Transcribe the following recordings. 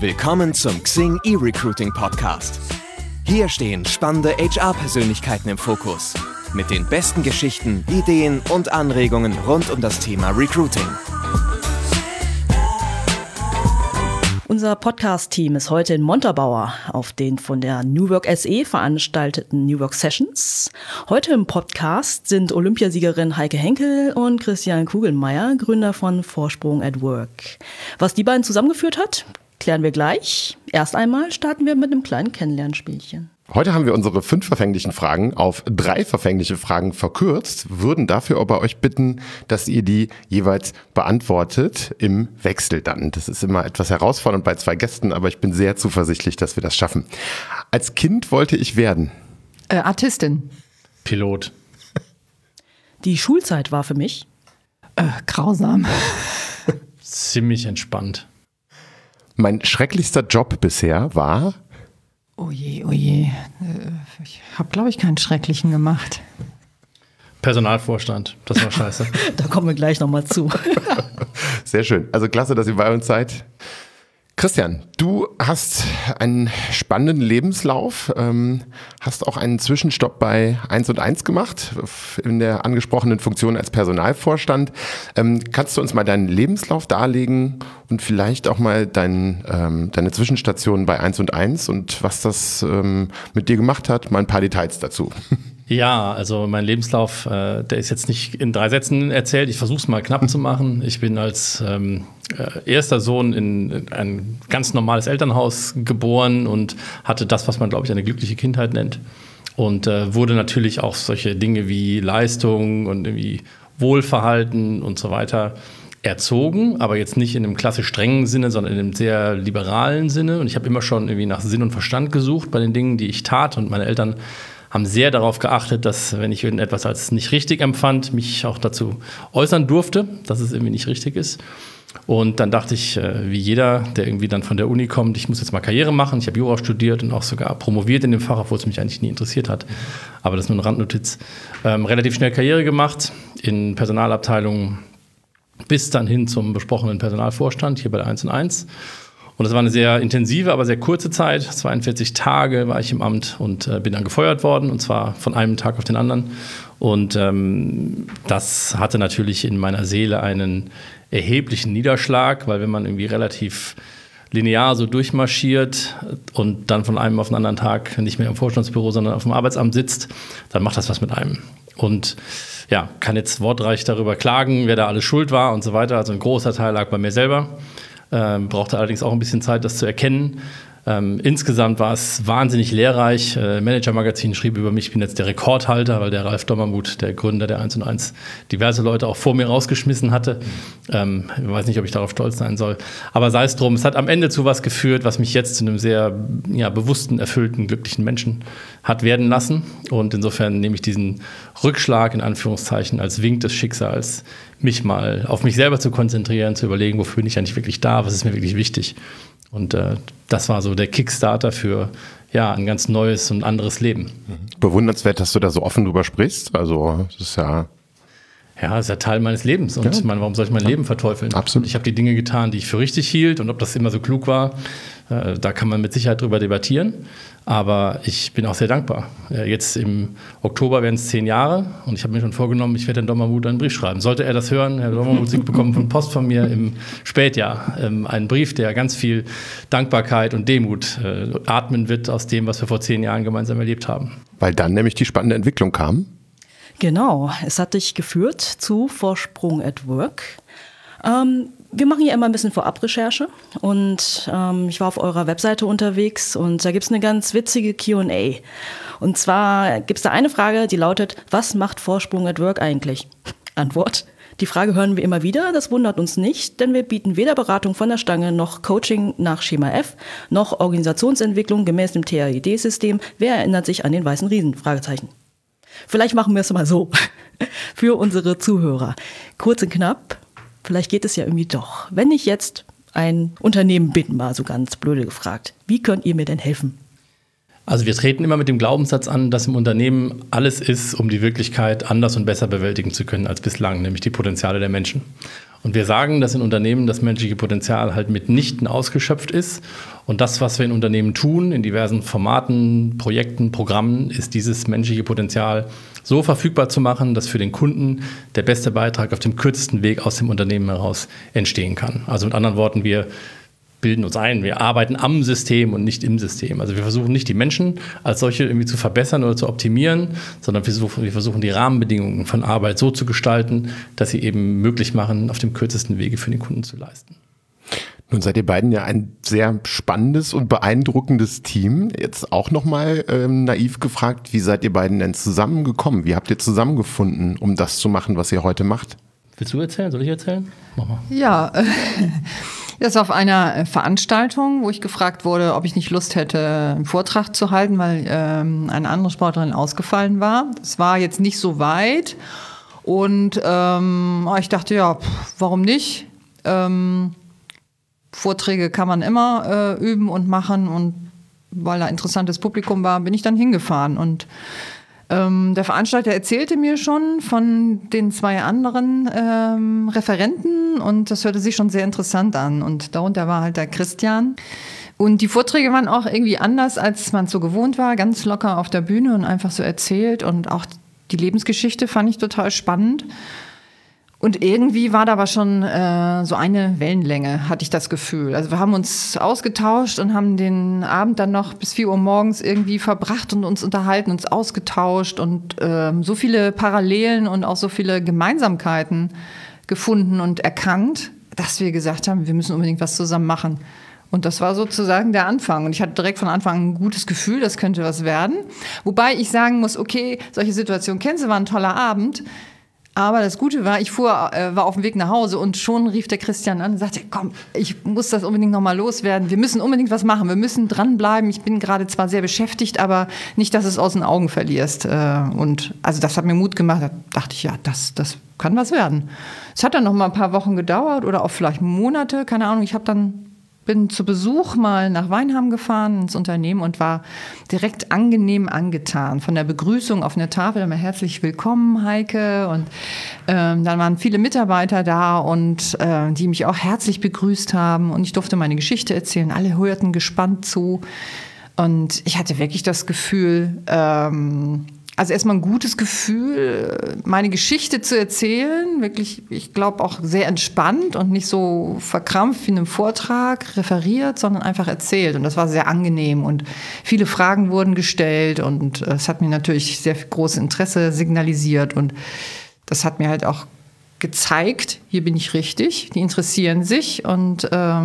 Willkommen zum XING eRecruiting Podcast. Hier stehen spannende HR-Persönlichkeiten im Fokus. Mit den besten Geschichten, Ideen und Anregungen rund um das Thema Recruiting. Unser Podcast-Team ist heute in Montabaur auf den von der New Work SE veranstalteten New Work Sessions. Heute im Podcast sind Olympiasiegerin Heike Henkel und Christian Kugelmeier, Gründer von Vorsprung at Work. Was die beiden zusammengeführt hat, klären wir gleich. Erst einmal starten wir mit einem kleinen Kennenlernspielchen. Heute haben wir unsere 5 verfänglichen Fragen auf 3 verfängliche Fragen verkürzt, würden dafür aber euch bitten, dass ihr die jeweils beantwortet im Wechsel dann. Das ist immer etwas herausfordernd bei 2 Gästen, aber ich bin sehr zuversichtlich, dass wir das schaffen. Als Kind wollte ich werden? Artistin. Pilot. Die Schulzeit war für mich? Grausam. Ziemlich entspannt. Mein schrecklichster Job bisher war? Oh je. Ich habe, glaube ich, keinen schrecklichen gemacht. Personalvorstand, das war scheiße. Da kommen wir gleich nochmal zu. Sehr schön. Also klasse, dass ihr bei uns seid. Christian, du hast einen spannenden Lebenslauf, hast auch einen Zwischenstopp bei 1&1 gemacht, in der angesprochenen Funktion als Personalvorstand. Kannst du uns mal deinen Lebenslauf darlegen und vielleicht auch mal deine Zwischenstation bei 1&1 und was das mit dir gemacht hat, mal ein paar Details dazu. Ja, also mein Lebenslauf, der ist jetzt nicht in 3 Sätzen erzählt. Ich versuche es mal knapp zu machen. Ich bin als erster Sohn in ein ganz normales Elternhaus geboren und hatte das, was man, glaube ich, eine glückliche Kindheit nennt. Und wurde natürlich auch solche Dinge wie Leistung und irgendwie Wohlverhalten und so weiter erzogen, aber jetzt nicht in einem klassisch strengen Sinne, sondern in einem sehr liberalen Sinne. Und ich habe immer schon irgendwie nach Sinn und Verstand gesucht bei den Dingen, die ich tat. Und meine Eltern haben sehr darauf geachtet, dass, wenn ich irgendetwas als nicht richtig empfand, mich auch dazu äußern durfte, dass es irgendwie nicht richtig ist. Und dann dachte ich, wie jeder, der irgendwie dann von der Uni kommt, ich muss jetzt mal Karriere machen. Ich habe Jura studiert und auch sogar promoviert in dem Fach, obwohl es mich eigentlich nie interessiert hat. Aber das ist nur eine Randnotiz. Relativ schnell Karriere gemacht in Personalabteilungen bis dann hin zum besprochenen Personalvorstand hier bei der 1&1. Und das war eine sehr intensive, aber sehr kurze Zeit. 42 Tage war ich im Amt und bin dann gefeuert worden, und zwar von einem Tag auf den anderen. Und das hatte natürlich in meiner Seele einen erheblichen Niederschlag, weil wenn man irgendwie relativ linear so durchmarschiert und dann von einem auf den anderen Tag nicht mehr im Vorstandsbüro, sondern auf dem Arbeitsamt sitzt, dann macht das was mit einem. Und ja, kann jetzt wortreich darüber klagen, wer da alles schuld war und so weiter. Also ein großer Teil lag bei mir selber. Brauchte allerdings auch ein bisschen Zeit, das zu erkennen. Insgesamt war es wahnsinnig lehrreich. Manager-Magazin schrieb über mich, ich bin jetzt der Rekordhalter, weil der Ralf Dommermuth, der Gründer der 1&1, diverse Leute auch vor mir rausgeschmissen hatte. Ich weiß nicht, ob ich darauf stolz sein soll. Aber sei es drum, es hat am Ende zu was geführt, was mich jetzt zu einem sehr bewussten, erfüllten, glücklichen Menschen hat werden lassen. Und insofern nehme ich diesen Rückschlag in Anführungszeichen als Wink des Schicksals, mich mal auf mich selber zu konzentrieren, zu überlegen, wofür bin ich eigentlich wirklich da, was ist mir wirklich wichtig. Und das war so der Kickstarter für ein ganz neues und anderes Leben. Bewundernswert, dass du da so offen drüber sprichst. Also das ist ja... Ja, das ist ja Teil meines Lebens. Und ich meine, warum soll ich mein Leben verteufeln? Absolut. Ich habe die Dinge getan, die ich für richtig hielt. Und ob das immer so klug war, da kann man mit Sicherheit drüber debattieren. Aber ich bin auch sehr dankbar. Jetzt im Oktober werden es 10 Jahre. Und ich habe mir schon vorgenommen, ich werde Herrn Dommermuth einen Brief schreiben. Sollte er das hören, Herr Dommermuth, Sie bekommen von Post von mir im Spätjahr einen Brief, der ganz viel Dankbarkeit und Demut atmen wird aus dem, was wir vor 10 Jahren gemeinsam erlebt haben. Weil dann nämlich die spannende Entwicklung kam. Genau, es hat dich geführt zu Vorsprung at Work. Wir machen hier immer ein bisschen Vorabrecherche und ich war auf eurer Webseite unterwegs und da gibt es eine ganz witzige Q&A. Und zwar gibt es da eine Frage, die lautet, was macht Vorsprung at Work eigentlich? Antwort: Die Frage hören wir immer wieder, das wundert uns nicht, denn wir bieten weder Beratung von der Stange noch Coaching nach Schema F, noch Organisationsentwicklung gemäß dem TAID-System. Wer erinnert sich an den weißen Riesen? Fragezeichen. Vielleicht machen wir es mal so, für unsere Zuhörer. Kurz und knapp, vielleicht geht es ja irgendwie doch. Wenn ich jetzt ein Unternehmen bin, mal so ganz blöde gefragt, wie könnt ihr mir denn helfen? Also wir treten immer mit dem Glaubenssatz an, dass im Unternehmen alles ist, um die Wirklichkeit anders und besser bewältigen zu können als bislang, nämlich die Potenziale der Menschen. Und wir sagen, dass in Unternehmen das menschliche Potenzial halt mitnichten ausgeschöpft ist. Und das, was wir in Unternehmen tun, in diversen Formaten, Projekten, Programmen, ist dieses menschliche Potenzial so verfügbar zu machen, dass für den Kunden der beste Beitrag auf dem kürzesten Weg aus dem Unternehmen heraus entstehen kann. Also mit anderen Worten, wir bilden uns ein, wir arbeiten am System und nicht im System. Also wir versuchen nicht die Menschen als solche irgendwie zu verbessern oder zu optimieren, sondern wir versuchen die Rahmenbedingungen von Arbeit so zu gestalten, dass sie eben möglich machen, auf dem kürzesten Wege für den Kunden zu leisten. Nun seid ihr beiden ja ein sehr spannendes und beeindruckendes Team. Jetzt auch nochmal naiv gefragt, wie seid ihr beiden denn zusammengekommen? Wie habt ihr zusammengefunden, um das zu machen, was ihr heute macht? Willst du erzählen? Soll ich erzählen? Mach mal. Ja, das war auf einer Veranstaltung, wo ich gefragt wurde, ob ich nicht Lust hätte, einen Vortrag zu halten, weil eine andere Sportlerin ausgefallen war. Das war jetzt nicht so weit und ich dachte, ja, warum nicht? Vorträge kann man immer üben und machen und weil da interessantes Publikum war, bin ich dann hingefahren und der Veranstalter erzählte mir schon von den 2 anderen Referenten und das hörte sich schon sehr interessant an. Und darunter war halt der Christian. Und die Vorträge waren auch irgendwie anders, als man so gewohnt war. Ganz locker auf der Bühne und einfach so erzählt. Und auch die Lebensgeschichte fand ich total spannend. Und irgendwie war da aber schon so eine Wellenlänge, hatte ich das Gefühl. Also wir haben uns ausgetauscht und haben den Abend dann noch bis 4 Uhr morgens irgendwie verbracht und uns unterhalten, uns ausgetauscht und so viele Parallelen und auch so viele Gemeinsamkeiten gefunden und erkannt, dass wir gesagt haben, wir müssen unbedingt was zusammen machen. Und das war sozusagen der Anfang. Und ich hatte direkt von Anfang an ein gutes Gefühl, das könnte was werden. Wobei ich sagen muss, okay, solche Situationen kennst du, war ein toller Abend. Aber das Gute war, ich war auf dem Weg nach Hause und schon rief der Christian an und sagte, komm, ich muss das unbedingt nochmal loswerden. Wir müssen unbedingt was machen. Wir müssen dranbleiben. Ich bin gerade zwar sehr beschäftigt, aber nicht, dass du es aus den Augen verlierst. Und also das hat mir Mut gemacht. Da dachte ich, ja, das kann was werden. Es hat dann noch mal ein paar Wochen gedauert oder auch vielleicht Monate, keine Ahnung. Bin zu Besuch mal nach Weinheim gefahren ins Unternehmen und war direkt angenehm angetan. Von der Begrüßung auf einer Tafel immer herzlich willkommen, Heike. Und dann waren viele Mitarbeiter da und die mich auch herzlich begrüßt haben. Und ich durfte meine Geschichte erzählen. Alle hörten gespannt zu. Und ich hatte wirklich das Gefühl, also erstmal ein gutes Gefühl, meine Geschichte zu erzählen, wirklich, ich glaube auch sehr entspannt und nicht so verkrampft wie in einem Vortrag referiert, sondern einfach erzählt. Und das war sehr angenehm und viele Fragen wurden gestellt und es hat mir natürlich sehr großes Interesse signalisiert und das hat mir halt auch gezeigt, hier bin ich richtig, die interessieren sich und da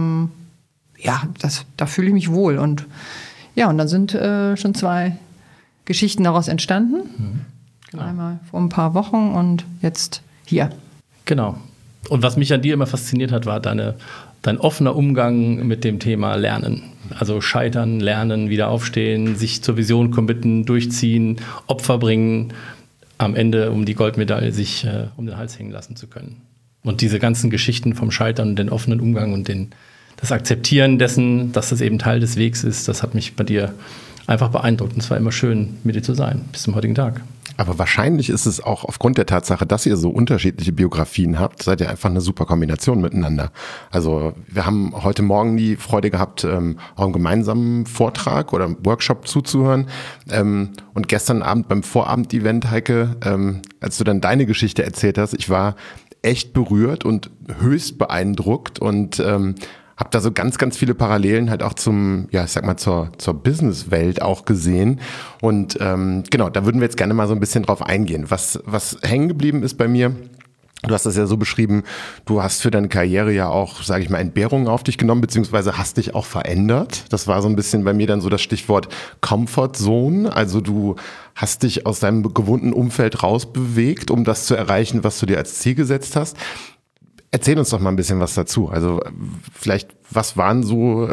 fühle ich mich wohl. Und ja, und dann sind schon 2 Geschichten daraus entstanden. Genau. Einmal vor ein paar Wochen und jetzt hier. Genau. Und was mich an dir immer fasziniert hat, war dein offener Umgang mit dem Thema Lernen. Also scheitern, lernen, wieder aufstehen, sich zur Vision committen, durchziehen, Opfer bringen, am Ende um die Goldmedaille sich um den Hals hängen lassen zu können. Und diese ganzen Geschichten vom Scheitern und den offenen Umgang und das Akzeptieren dessen, dass das eben Teil des Wegs ist, das hat mich bei dir einfach beeindruckt. Und es war immer schön, mit dir zu sein, bis zum heutigen Tag. Aber wahrscheinlich ist es auch aufgrund der Tatsache, dass ihr so unterschiedliche Biografien habt, seid ihr einfach eine super Kombination miteinander. Also wir haben heute Morgen die Freude gehabt, auch einen gemeinsamen Vortrag oder Workshop zuzuhören. Und gestern Abend beim Vorabend-Event, Heike, als du dann deine Geschichte erzählt hast, ich war echt berührt und höchst beeindruckt und habe da so ganz, ganz viele Parallelen halt auch zur Businesswelt auch gesehen. Und genau, da würden wir jetzt gerne mal so ein bisschen drauf eingehen. Was hängen geblieben ist bei mir, du hast das ja so beschrieben, du hast für deine Karriere ja auch, sage ich mal, Entbehrungen auf dich genommen, beziehungsweise hast dich auch verändert. Das war so ein bisschen bei mir dann so das Stichwort Comfort Zone. Also du hast dich aus deinem gewohnten Umfeld rausbewegt, um das zu erreichen, was du dir als Ziel gesetzt hast. Erzähl uns doch mal ein bisschen was dazu. Also was waren so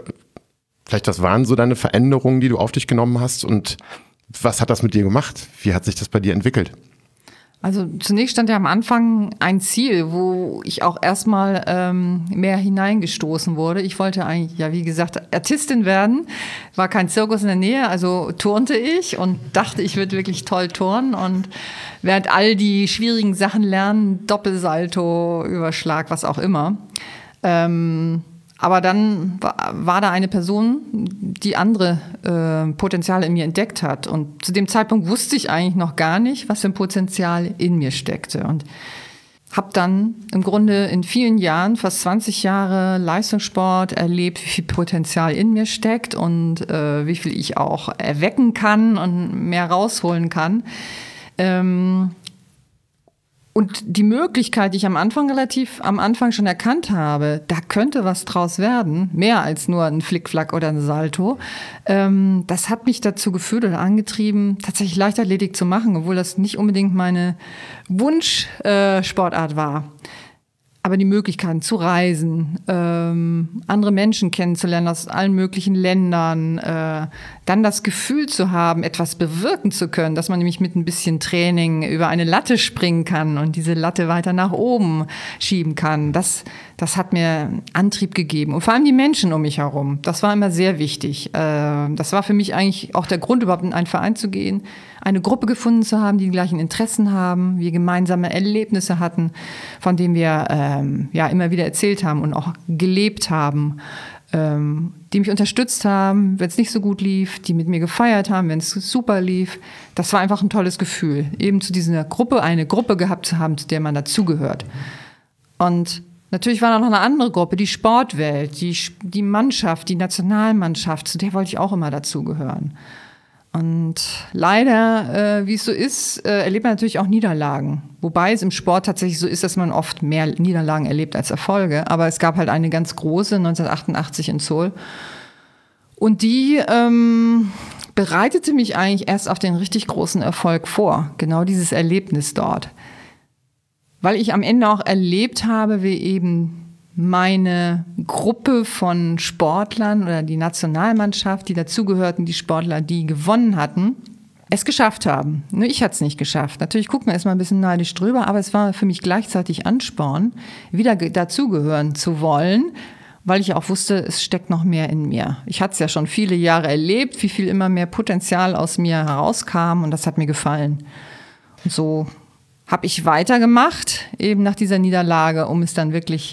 deine Veränderungen, die du auf dich genommen hast und was hat das mit dir gemacht? Wie hat sich das bei dir entwickelt? Also zunächst stand ja am Anfang ein Ziel, wo ich auch erstmal mehr hineingestoßen wurde. Ich wollte eigentlich, ja wie gesagt, Artistin werden. War kein Zirkus in der Nähe, also turnte ich und dachte, ich würde wirklich toll turnen und werde all die schwierigen Sachen lernen, Doppelsalto, Überschlag, was auch immer. Aber dann war da eine Person, die andere Potenziale in mir entdeckt hat. Und zu dem Zeitpunkt wusste ich eigentlich noch gar nicht, was für ein Potenzial in mir steckte. Und habe dann im Grunde in vielen Jahren, fast 20 Jahre Leistungssport erlebt, wie viel Potenzial in mir steckt und wie viel ich auch erwecken kann und mehr rausholen kann. Und die Möglichkeit, die ich am Anfang schon erkannt habe, da könnte was draus werden, mehr als nur ein Flickflack oder ein Salto, das hat mich dazu geführt oder angetrieben, tatsächlich Leichtathletik zu machen, obwohl das nicht unbedingt meine Wunschsportart war. Aber die Möglichkeiten zu reisen, andere Menschen kennenzulernen aus allen möglichen Ländern, dann das Gefühl zu haben, etwas bewirken zu können, dass man nämlich mit ein bisschen Training über eine Latte springen kann und diese Latte weiter nach oben schieben kann, das hat mir Antrieb gegeben. Und vor allem die Menschen um mich herum, das war immer sehr wichtig. Das war für mich eigentlich auch der Grund, überhaupt in einen Verein zu gehen, eine Gruppe gefunden zu haben, die gleichen Interessen haben, wir gemeinsame Erlebnisse hatten, von denen wir immer wieder erzählt haben und auch gelebt haben, die mich unterstützt haben, wenn es nicht so gut lief, die mit mir gefeiert haben, wenn es super lief. Das war einfach ein tolles Gefühl, eben zu dieser Gruppe eine Gruppe gehabt zu haben, zu der man dazugehört. Und natürlich war da noch eine andere Gruppe, die Sportwelt, die Mannschaft, die Nationalmannschaft, zu der wollte ich auch immer dazugehören. Und leider, wie es so ist, erlebt man natürlich auch Niederlagen. Wobei es im Sport tatsächlich so ist, dass man oft mehr Niederlagen erlebt als Erfolge. Aber es gab halt eine ganz große, 1988 in Seoul. Und die bereitete mich eigentlich erst auf den richtig großen Erfolg vor. Genau dieses Erlebnis dort. Weil ich am Ende auch erlebt habe, wie eben meine Gruppe von Sportlern oder die Nationalmannschaft, die dazugehörten, die Sportler, die gewonnen hatten, es geschafft haben. Nur ich hatte es nicht geschafft. Natürlich guckt man erstmal ein bisschen neidisch drüber, aber es war für mich gleichzeitig Ansporn, wieder dazugehören zu wollen, weil ich auch wusste, es steckt noch mehr in mir. Ich hatte es ja schon viele Jahre erlebt, wie viel immer mehr Potenzial aus mir herauskam und das hat mir gefallen. Und so habe ich weitergemacht, eben nach dieser Niederlage, um es dann wirklich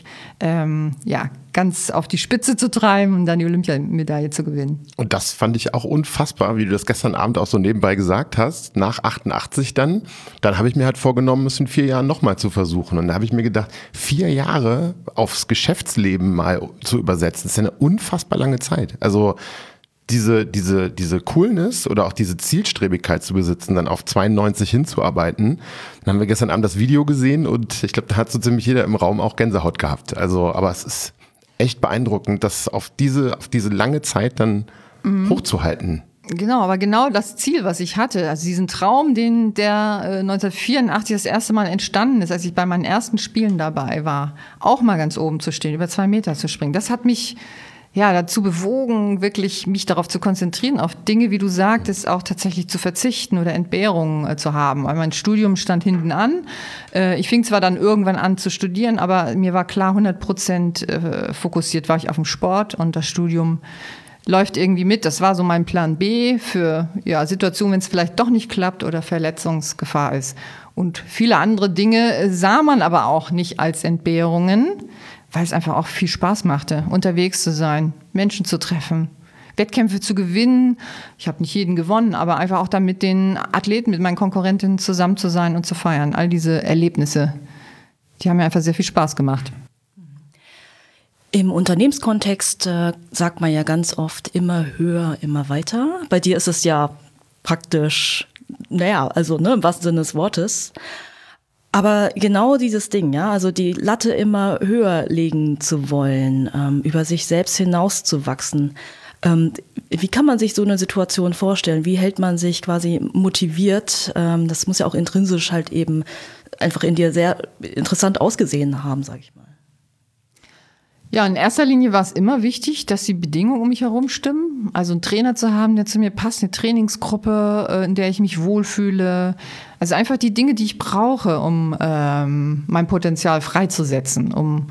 ganz auf die Spitze zu treiben und dann die Olympiamedaille zu gewinnen. Und das fand ich auch unfassbar, wie du das gestern Abend auch so nebenbei gesagt hast, nach 88 dann habe ich mir halt vorgenommen, es in 4 Jahren nochmal zu versuchen. Und da habe ich mir gedacht, 4 Jahre aufs Geschäftsleben mal zu übersetzen, ist ja eine unfassbar lange Zeit. Also diese Coolness oder auch diese Zielstrebigkeit zu besitzen, dann auf 92 hinzuarbeiten. Dann haben wir gestern Abend das Video gesehen und ich glaube, da hat so ziemlich jeder im Raum auch Gänsehaut gehabt. Also, aber es ist echt beeindruckend, das auf diese lange Zeit dann hochzuhalten. Genau, aber genau das Ziel, was ich hatte, also diesen Traum, der 1984 das erste Mal entstanden ist, als ich bei meinen ersten Spielen dabei war, auch mal ganz oben zu stehen, über 2 Meter zu springen, das hat mich dazu bewogen, wirklich mich darauf zu konzentrieren, auf Dinge, wie du sagtest, auch tatsächlich zu verzichten oder Entbehrungen zu haben. Weil mein Studium stand hinten an. Ich fing zwar dann irgendwann an zu studieren, aber mir war klar, 100% fokussiert war ich auf den Sport und das Studium läuft irgendwie mit. Das war so mein Plan B für Situationen, wenn es vielleicht doch nicht klappt oder Verletzungsgefahr ist. Und viele andere Dinge sah man aber auch nicht als Entbehrungen, weil es einfach auch viel Spaß machte, unterwegs zu sein, Menschen zu treffen, Wettkämpfe zu gewinnen. Ich habe nicht jeden gewonnen, aber einfach auch dann mit den Athleten, mit meinen Konkurrentinnen zusammen zu sein und zu feiern. All diese Erlebnisse, die haben mir einfach sehr viel Spaß gemacht. Im Unternehmenskontext sagt man ja ganz oft immer höher, immer weiter. Bei dir ist es ja praktisch, im wahrsten Sinne des Wortes. Aber genau dieses Ding, also die Latte immer höher legen zu wollen, über sich selbst hinauszuwachsen. Wie kann man sich so eine Situation vorstellen? Wie hält man sich quasi motiviert? Das muss ja auch intrinsisch halt eben einfach in dir sehr interessant ausgesehen haben, sag ich mal. Ja, in erster Linie war es immer wichtig, dass die Bedingungen um mich herum stimmen. Also einen Trainer zu haben, der zu mir passt, eine Trainingsgruppe, in der ich mich wohlfühle. Also einfach die Dinge, die ich brauche, um mein Potenzial freizusetzen, um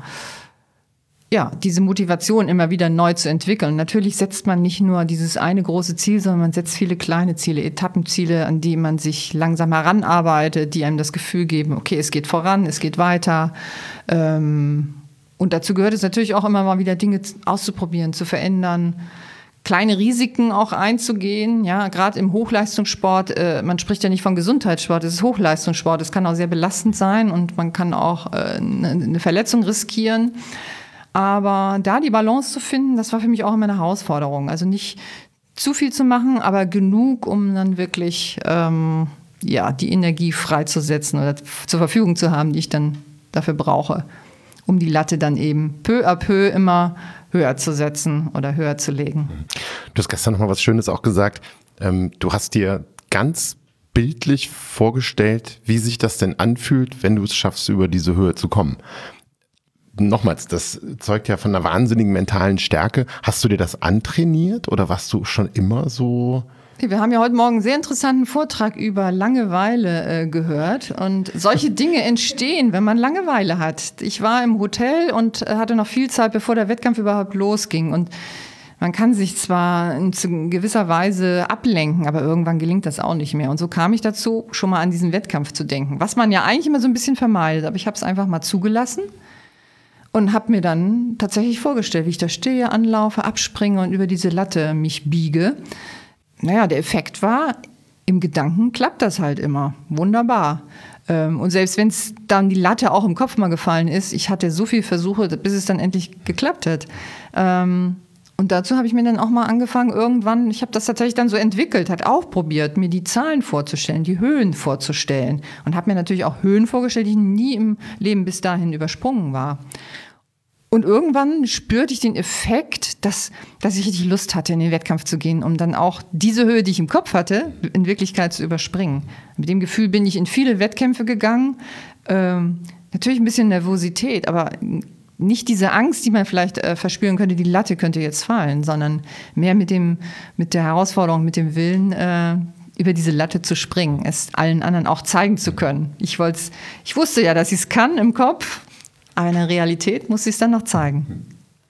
diese Motivation immer wieder neu zu entwickeln. Natürlich setzt man nicht nur dieses eine große Ziel, sondern man setzt viele kleine Ziele, Etappenziele, an die man sich langsam heranarbeitet, die einem das Gefühl geben, okay, es geht voran, es geht weiter. Und dazu gehört es natürlich auch immer mal wieder Dinge auszuprobieren, zu verändern, kleine Risiken auch einzugehen. Ja, gerade im Hochleistungssport, man spricht ja nicht von Gesundheitssport, es ist Hochleistungssport, es kann auch sehr belastend sein und man kann auch eine Verletzung riskieren. Aber da die Balance zu finden, das war für mich auch immer eine Herausforderung. Also nicht zu viel zu machen, aber genug, um dann wirklich die Energie freizusetzen oder zur Verfügung zu haben, die ich dann dafür brauche, um die Latte dann eben peu à peu immer höher zu setzen oder höher zu legen. Du hast gestern noch mal was Schönes auch gesagt. Du hast dir ganz bildlich vorgestellt, wie sich das denn anfühlt, wenn du es schaffst, über diese Höhe zu kommen. Nochmals, das zeugt ja von einer wahnsinnigen mentalen Stärke. Hast du dir das antrainiert oder warst du schon immer so? Wir haben ja heute Morgen einen sehr interessanten Vortrag über Langeweile gehört. Und solche Dinge entstehen, wenn man Langeweile hat. Ich war im Hotel und hatte noch viel Zeit, bevor der Wettkampf überhaupt losging. Und man kann sich zwar in gewisser Weise ablenken, aber irgendwann gelingt das auch nicht mehr. Und so kam ich dazu, schon mal an diesen Wettkampf zu denken. Was man ja eigentlich immer so ein bisschen vermeidet. Aber ich habe es einfach mal zugelassen. Und habe mir dann tatsächlich vorgestellt, wie ich da stehe, anlaufe, abspringe und über diese Latte mich biege. Naja, der Effekt war, im Gedanken klappt das halt immer. Wunderbar. Und selbst wenn es dann die Latte auch im Kopf mal gefallen ist, ich hatte so viele Versuche, bis es dann endlich geklappt hat. Und dazu habe ich mir dann auch mal angefangen, irgendwann, ich habe das tatsächlich dann so entwickelt, hat auch probiert, mir die Zahlen vorzustellen, die Höhen vorzustellen. Und habe mir natürlich auch Höhen vorgestellt, die ich nie im Leben bis dahin übersprungen war. Und irgendwann spürte ich den Effekt, dass ich richtig Lust hatte, in den Wettkampf zu gehen, um dann auch diese Höhe, die ich im Kopf hatte, in Wirklichkeit zu überspringen. Mit dem Gefühl bin ich in viele Wettkämpfe gegangen. Natürlich ein bisschen Nervosität, aber nicht diese Angst, die man vielleicht verspüren könnte, die Latte könnte jetzt fallen, sondern mehr mit der Herausforderung, mit dem Willen, über diese Latte zu springen, es allen anderen auch zeigen zu können. Ich wusste ja, dass ich es kann im Kopf, aber in der Realität muss ich es dann noch zeigen.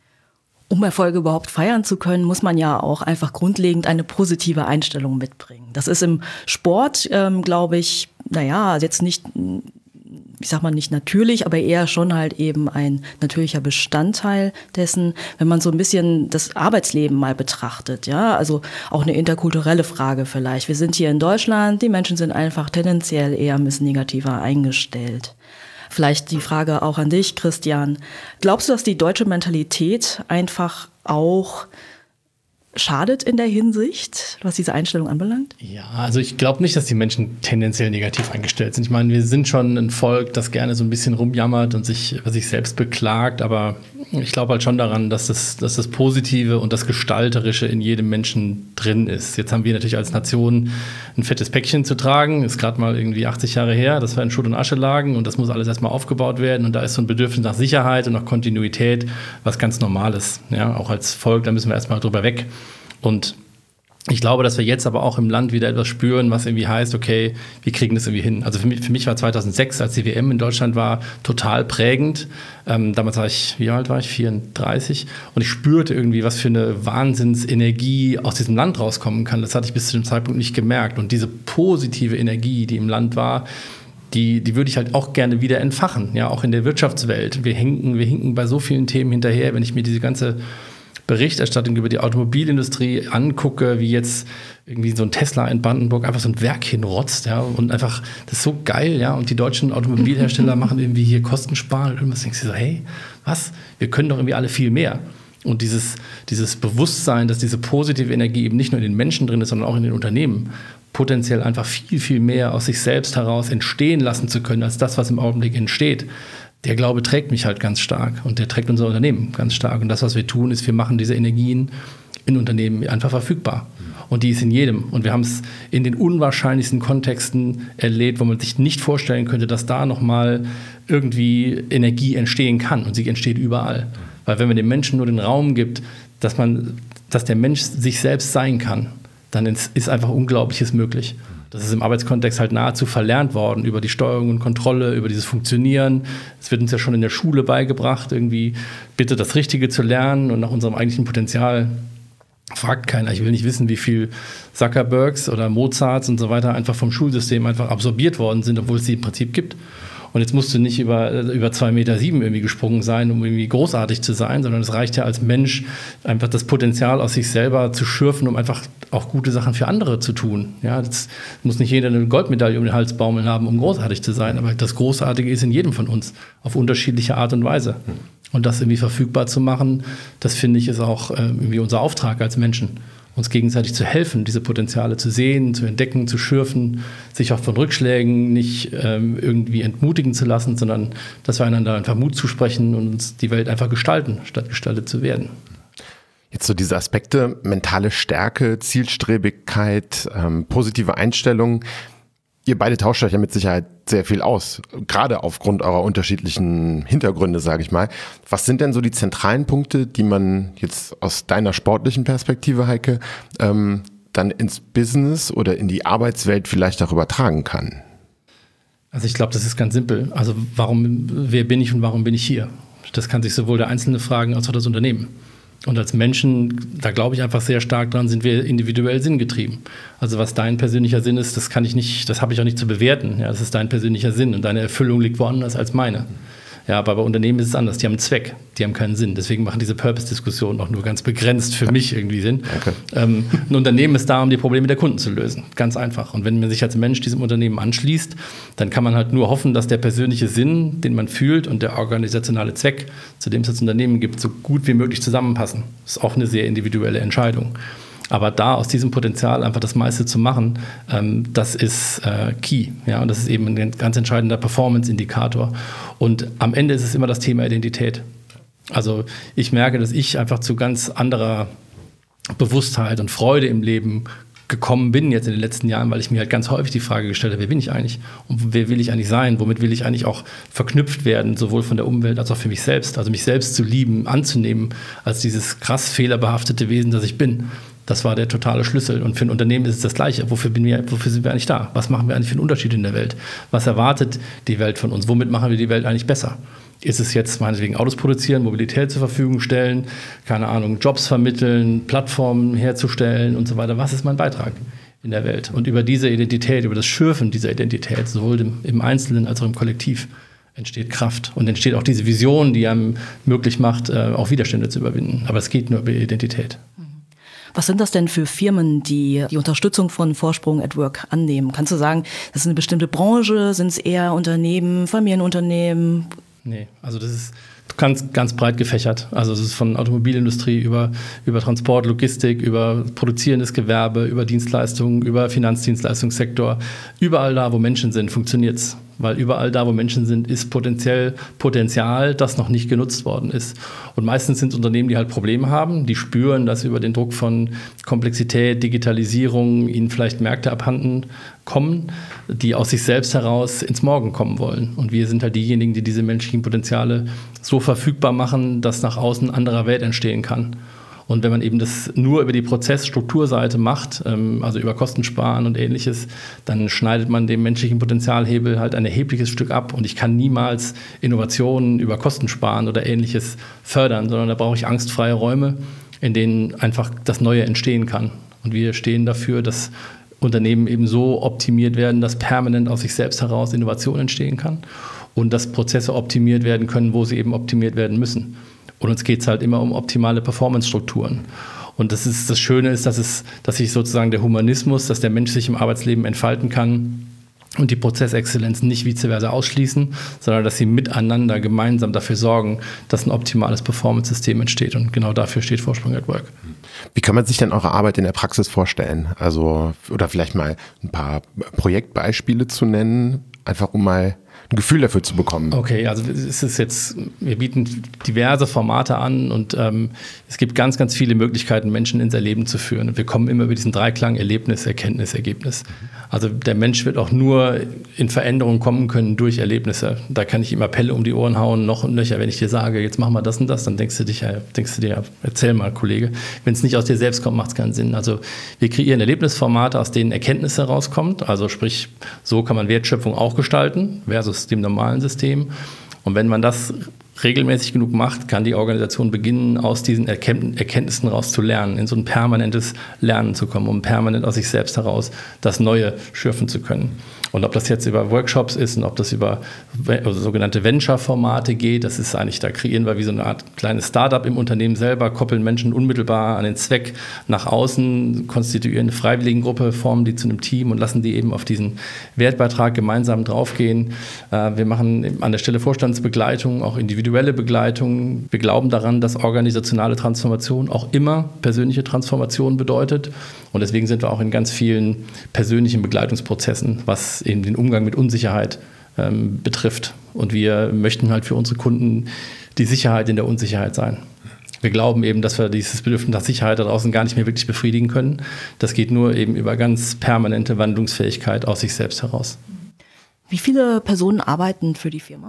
Um Erfolge überhaupt feiern zu können, muss man ja auch einfach grundlegend eine positive Einstellung mitbringen. Das ist im Sport, glaube ich, jetzt nicht, ich sag mal nicht natürlich, aber eher schon halt eben ein natürlicher Bestandteil dessen, wenn man so ein bisschen das Arbeitsleben mal betrachtet, ja, also auch eine interkulturelle Frage vielleicht. Wir sind hier in Deutschland, die Menschen sind einfach tendenziell eher ein bisschen negativer eingestellt. Vielleicht die Frage auch an dich, Christian. Glaubst du, dass die deutsche Mentalität einfach auch schadet in der Hinsicht, was diese Einstellung anbelangt? Ja, also ich glaube nicht, dass die Menschen tendenziell negativ eingestellt sind. Ich meine, wir sind schon ein Volk, das gerne so ein bisschen rumjammert und sich über sich selbst beklagt, aber ich glaube halt schon daran, dass das Positive und das Gestalterische in jedem Menschen drin ist. Jetzt haben wir natürlich als Nation ein fettes Päckchen zu tragen, ist gerade mal irgendwie 80 Jahre her, dass wir in Schutt und Asche lagen und das muss alles erstmal aufgebaut werden und da ist so ein Bedürfnis nach Sicherheit und nach Kontinuität was ganz Normales. Ja, auch als Volk, da müssen wir erstmal drüber weg. Und ich glaube, dass wir jetzt aber auch im Land wieder etwas spüren, was irgendwie heißt, okay, wir kriegen das irgendwie hin. Also für mich war 2006, als die WM in Deutschland war, total prägend. Damals war ich, wie alt war ich? 34. Und ich spürte irgendwie, was für eine Wahnsinnsenergie aus diesem Land rauskommen kann. Das hatte ich bis zu dem Zeitpunkt nicht gemerkt. Und diese positive Energie, die im Land war, die würde ich halt auch gerne wieder entfachen. Ja, auch in der Wirtschaftswelt. Wir hinken bei so vielen Themen hinterher, wenn ich mir diese ganze Berichterstattung über die Automobilindustrie angucke, wie jetzt irgendwie so ein Tesla in Brandenburg einfach so ein Werk hinrotzt, ja, und einfach, das ist so geil, ja, und die deutschen Automobilhersteller machen irgendwie hier Kostensparen und irgendwas, denkst du so, hey, was? Wir können doch irgendwie alle viel mehr. Und dieses Bewusstsein, dass diese positive Energie eben nicht nur in den Menschen drin ist, sondern auch in den Unternehmen, potenziell einfach viel, viel mehr aus sich selbst heraus entstehen lassen zu können, als das, was im Augenblick entsteht. Der Glaube trägt mich halt ganz stark und der trägt unser Unternehmen ganz stark. Und das, was wir tun, ist, wir machen diese Energien in Unternehmen einfach verfügbar. Und die ist in jedem. Und wir haben es in den unwahrscheinlichsten Kontexten erlebt, wo man sich nicht vorstellen könnte, dass da nochmal irgendwie Energie entstehen kann. Und sie entsteht überall. Weil wenn man dem Menschen nur den Raum gibt, dass der Mensch sich selbst sein kann, dann ist einfach Unglaubliches möglich. Das ist im Arbeitskontext halt nahezu verlernt worden über die Steuerung und Kontrolle, über dieses Funktionieren. Es wird uns ja schon in der Schule beigebracht, irgendwie bitte das Richtige zu lernen und nach unserem eigentlichen Potenzial fragt keiner. Ich will nicht wissen, wie viel Zuckerbergs oder Mozarts und so weiter einfach vom Schulsystem einfach absorbiert worden sind, obwohl es sie im Prinzip gibt. Und jetzt musst du nicht über 2,7 Meter irgendwie gesprungen sein, um irgendwie großartig zu sein, sondern es reicht ja als Mensch, einfach das Potenzial aus sich selber zu schürfen, um einfach auch gute Sachen für andere zu tun. Ja, das muss nicht jeder eine Goldmedaille um den Hals baumeln haben, um großartig zu sein, aber das Großartige ist in jedem von uns, auf unterschiedliche Art und Weise. Und das irgendwie verfügbar zu machen, das finde ich ist auch irgendwie unser Auftrag als Menschen. Uns gegenseitig zu helfen, diese Potenziale zu sehen, zu entdecken, zu schürfen, sich auch von Rückschlägen nicht irgendwie entmutigen zu lassen, sondern dass wir einander einfach Mut zusprechen und uns die Welt einfach gestalten, statt gestaltet zu werden. Jetzt so diese Aspekte, mentale Stärke, Zielstrebigkeit, positive Einstellung. Ihr beide tauscht euch ja mit Sicherheit sehr viel aus, gerade aufgrund eurer unterschiedlichen Hintergründe, sage ich mal. Was sind denn so die zentralen Punkte, die man jetzt aus deiner sportlichen Perspektive, Heike, dann ins Business oder in die Arbeitswelt vielleicht auch übertragen kann? Also ich glaube, das ist ganz simpel. Also wer bin ich und warum bin ich hier? Das kann sich sowohl der Einzelne fragen als auch das Unternehmen. Und als Menschen, da glaube ich einfach sehr stark dran, sind wir individuell sinngetrieben. Also was dein persönlicher Sinn ist, das habe ich auch nicht zu bewerten. Ja, das ist dein persönlicher Sinn und deine Erfüllung liegt woanders als meine. Ja, aber bei Unternehmen ist es anders. Die haben einen Zweck, die haben keinen Sinn. Deswegen machen diese Purpose-Diskussionen auch nur ganz begrenzt für mich irgendwie Sinn. Okay. Ein Unternehmen ist da, um die Probleme der Kunden zu lösen. Ganz einfach. Und wenn man sich als Mensch diesem Unternehmen anschließt, dann kann man halt nur hoffen, dass der persönliche Sinn, den man fühlt und der organisationale Zweck, zu dem es das Unternehmen gibt, so gut wie möglich zusammenpassen. Das ist auch eine sehr individuelle Entscheidung. Aber da aus diesem Potenzial einfach das meiste zu machen, das ist key. Ja? Und das ist eben ein ganz entscheidender Performance-Indikator. Und am Ende ist es immer das Thema Identität. Also ich merke, dass ich einfach zu ganz anderer Bewusstheit und Freude im Leben gekommen bin jetzt in den letzten Jahren, weil ich mir halt ganz häufig die Frage gestellt habe, wer bin ich eigentlich und wer will ich eigentlich sein, womit will ich eigentlich auch verknüpft werden, sowohl von der Umwelt als auch für mich selbst. Also mich selbst zu lieben, anzunehmen als dieses krass fehlerbehaftete Wesen, das ich bin. Das war der totale Schlüssel. Und für ein Unternehmen ist es das Gleiche. Wofür sind wir eigentlich da? Was machen wir eigentlich für einen Unterschied in der Welt? Was erwartet die Welt von uns? Womit machen wir die Welt eigentlich besser? Ist es jetzt meinetwegen Autos produzieren, Mobilität zur Verfügung stellen, keine Ahnung, Jobs vermitteln, Plattformen herzustellen und so weiter? Was ist mein Beitrag in der Welt? Und über diese Identität, über das Schürfen dieser Identität, sowohl im Einzelnen als auch im Kollektiv, entsteht Kraft. Und entsteht auch diese Vision, die einem möglich macht, auch Widerstände zu überwinden. Aber es geht nur über Identität. Was sind das denn für Firmen, die die Unterstützung von Vorsprung at Work annehmen? Kannst du sagen, das ist eine bestimmte Branche? Sind es eher Unternehmen, Familienunternehmen? Nee, also das ist ganz breit gefächert. Also es ist von Automobilindustrie über Transport, Logistik, über produzierendes Gewerbe, über Dienstleistungen, über Finanzdienstleistungssektor. Überall da, wo Menschen sind, funktioniert es. Weil überall da, wo Menschen sind, ist Potenzial, das noch nicht genutzt worden ist. Und meistens sind es Unternehmen, die halt Probleme haben, die spüren, dass über den Druck von Komplexität, Digitalisierung ihnen vielleicht Märkte abhanden kommen, die aus sich selbst heraus ins Morgen kommen wollen. Und wir sind halt diejenigen, die diese menschlichen Potenziale so verfügbar machen, dass nach außen anderer Welt entstehen kann. Und wenn man eben das nur über die Prozessstrukturseite macht, also über Kostensparen und Ähnliches, dann schneidet man dem menschlichen Potenzialhebel halt ein erhebliches Stück ab. Und ich kann niemals Innovationen über Kostensparen oder Ähnliches fördern, sondern da brauche ich angstfreie Räume, in denen einfach das Neue entstehen kann. Und wir stehen dafür, dass Unternehmen eben so optimiert werden, dass permanent aus sich selbst heraus Innovation entstehen kann und dass Prozesse optimiert werden können, wo sie eben optimiert werden müssen. Und uns geht es halt immer um optimale Performance-Strukturen. Und das Schöne ist, dass sich sozusagen der Humanismus, dass der Mensch sich im Arbeitsleben entfalten kann und die Prozessexzellenz nicht vice versa ausschließen, sondern dass sie miteinander gemeinsam dafür sorgen, dass ein optimales Performance-System entsteht. Und genau dafür steht Vorsprung at Work. Wie kann man sich denn eure Arbeit in der Praxis vorstellen? Also, oder vielleicht mal ein paar Projektbeispiele zu nennen, einfach um mal ein Gefühl dafür zu bekommen. Okay, also wir bieten diverse Formate an und es gibt ganz, ganz viele Möglichkeiten, Menschen ins Erleben zu führen. Und wir kommen immer über diesen Dreiklang Erlebnis, Erkenntnis, Ergebnis. Also der Mensch wird auch nur in Veränderungen kommen können durch Erlebnisse. Da kann ich ihm Appelle um die Ohren hauen, noch und nöcher. Wenn ich dir sage, jetzt mach mal das und das, dann denkst du dir, erzähl mal, Kollege. Wenn es nicht aus dir selbst kommt, macht es keinen Sinn. Also wir kreieren Erlebnisformate, aus denen Erkenntnis herauskommt. Also sprich, so kann man Wertschöpfung auch gestalten versus dem normalen System. Und wenn man das regelmäßig genug macht, kann die Organisation beginnen, aus diesen Erkenntnissen raus zu lernen, in so ein permanentes Lernen zu kommen, um permanent aus sich selbst heraus das Neue schürfen zu können. Und ob das jetzt über Workshops ist und ob das über sogenannte Venture-Formate geht, das ist eigentlich, da kreieren wir wie so eine Art kleines Startup im Unternehmen selber, koppeln Menschen unmittelbar an den Zweck nach außen, konstituieren eine Freiwilligengruppe, formen die zu einem Team und lassen die eben auf diesen Wertbeitrag gemeinsam draufgehen. Wir machen an der Stelle Vorstandsbegleitung, auch individuelle Begleitung. Wir glauben daran, dass organisationale Transformation auch immer persönliche Transformation bedeutet. Und deswegen sind wir auch in ganz vielen persönlichen Begleitungsprozessen, was eben den Umgang mit Unsicherheit betrifft. Und wir möchten halt für unsere Kunden die Sicherheit in der Unsicherheit sein. Wir glauben eben, dass wir dieses Bedürfnis nach Sicherheit da draußen gar nicht mehr wirklich befriedigen können. Das geht nur eben über ganz permanente Wandlungsfähigkeit aus sich selbst heraus. Wie viele Personen arbeiten für die Firma?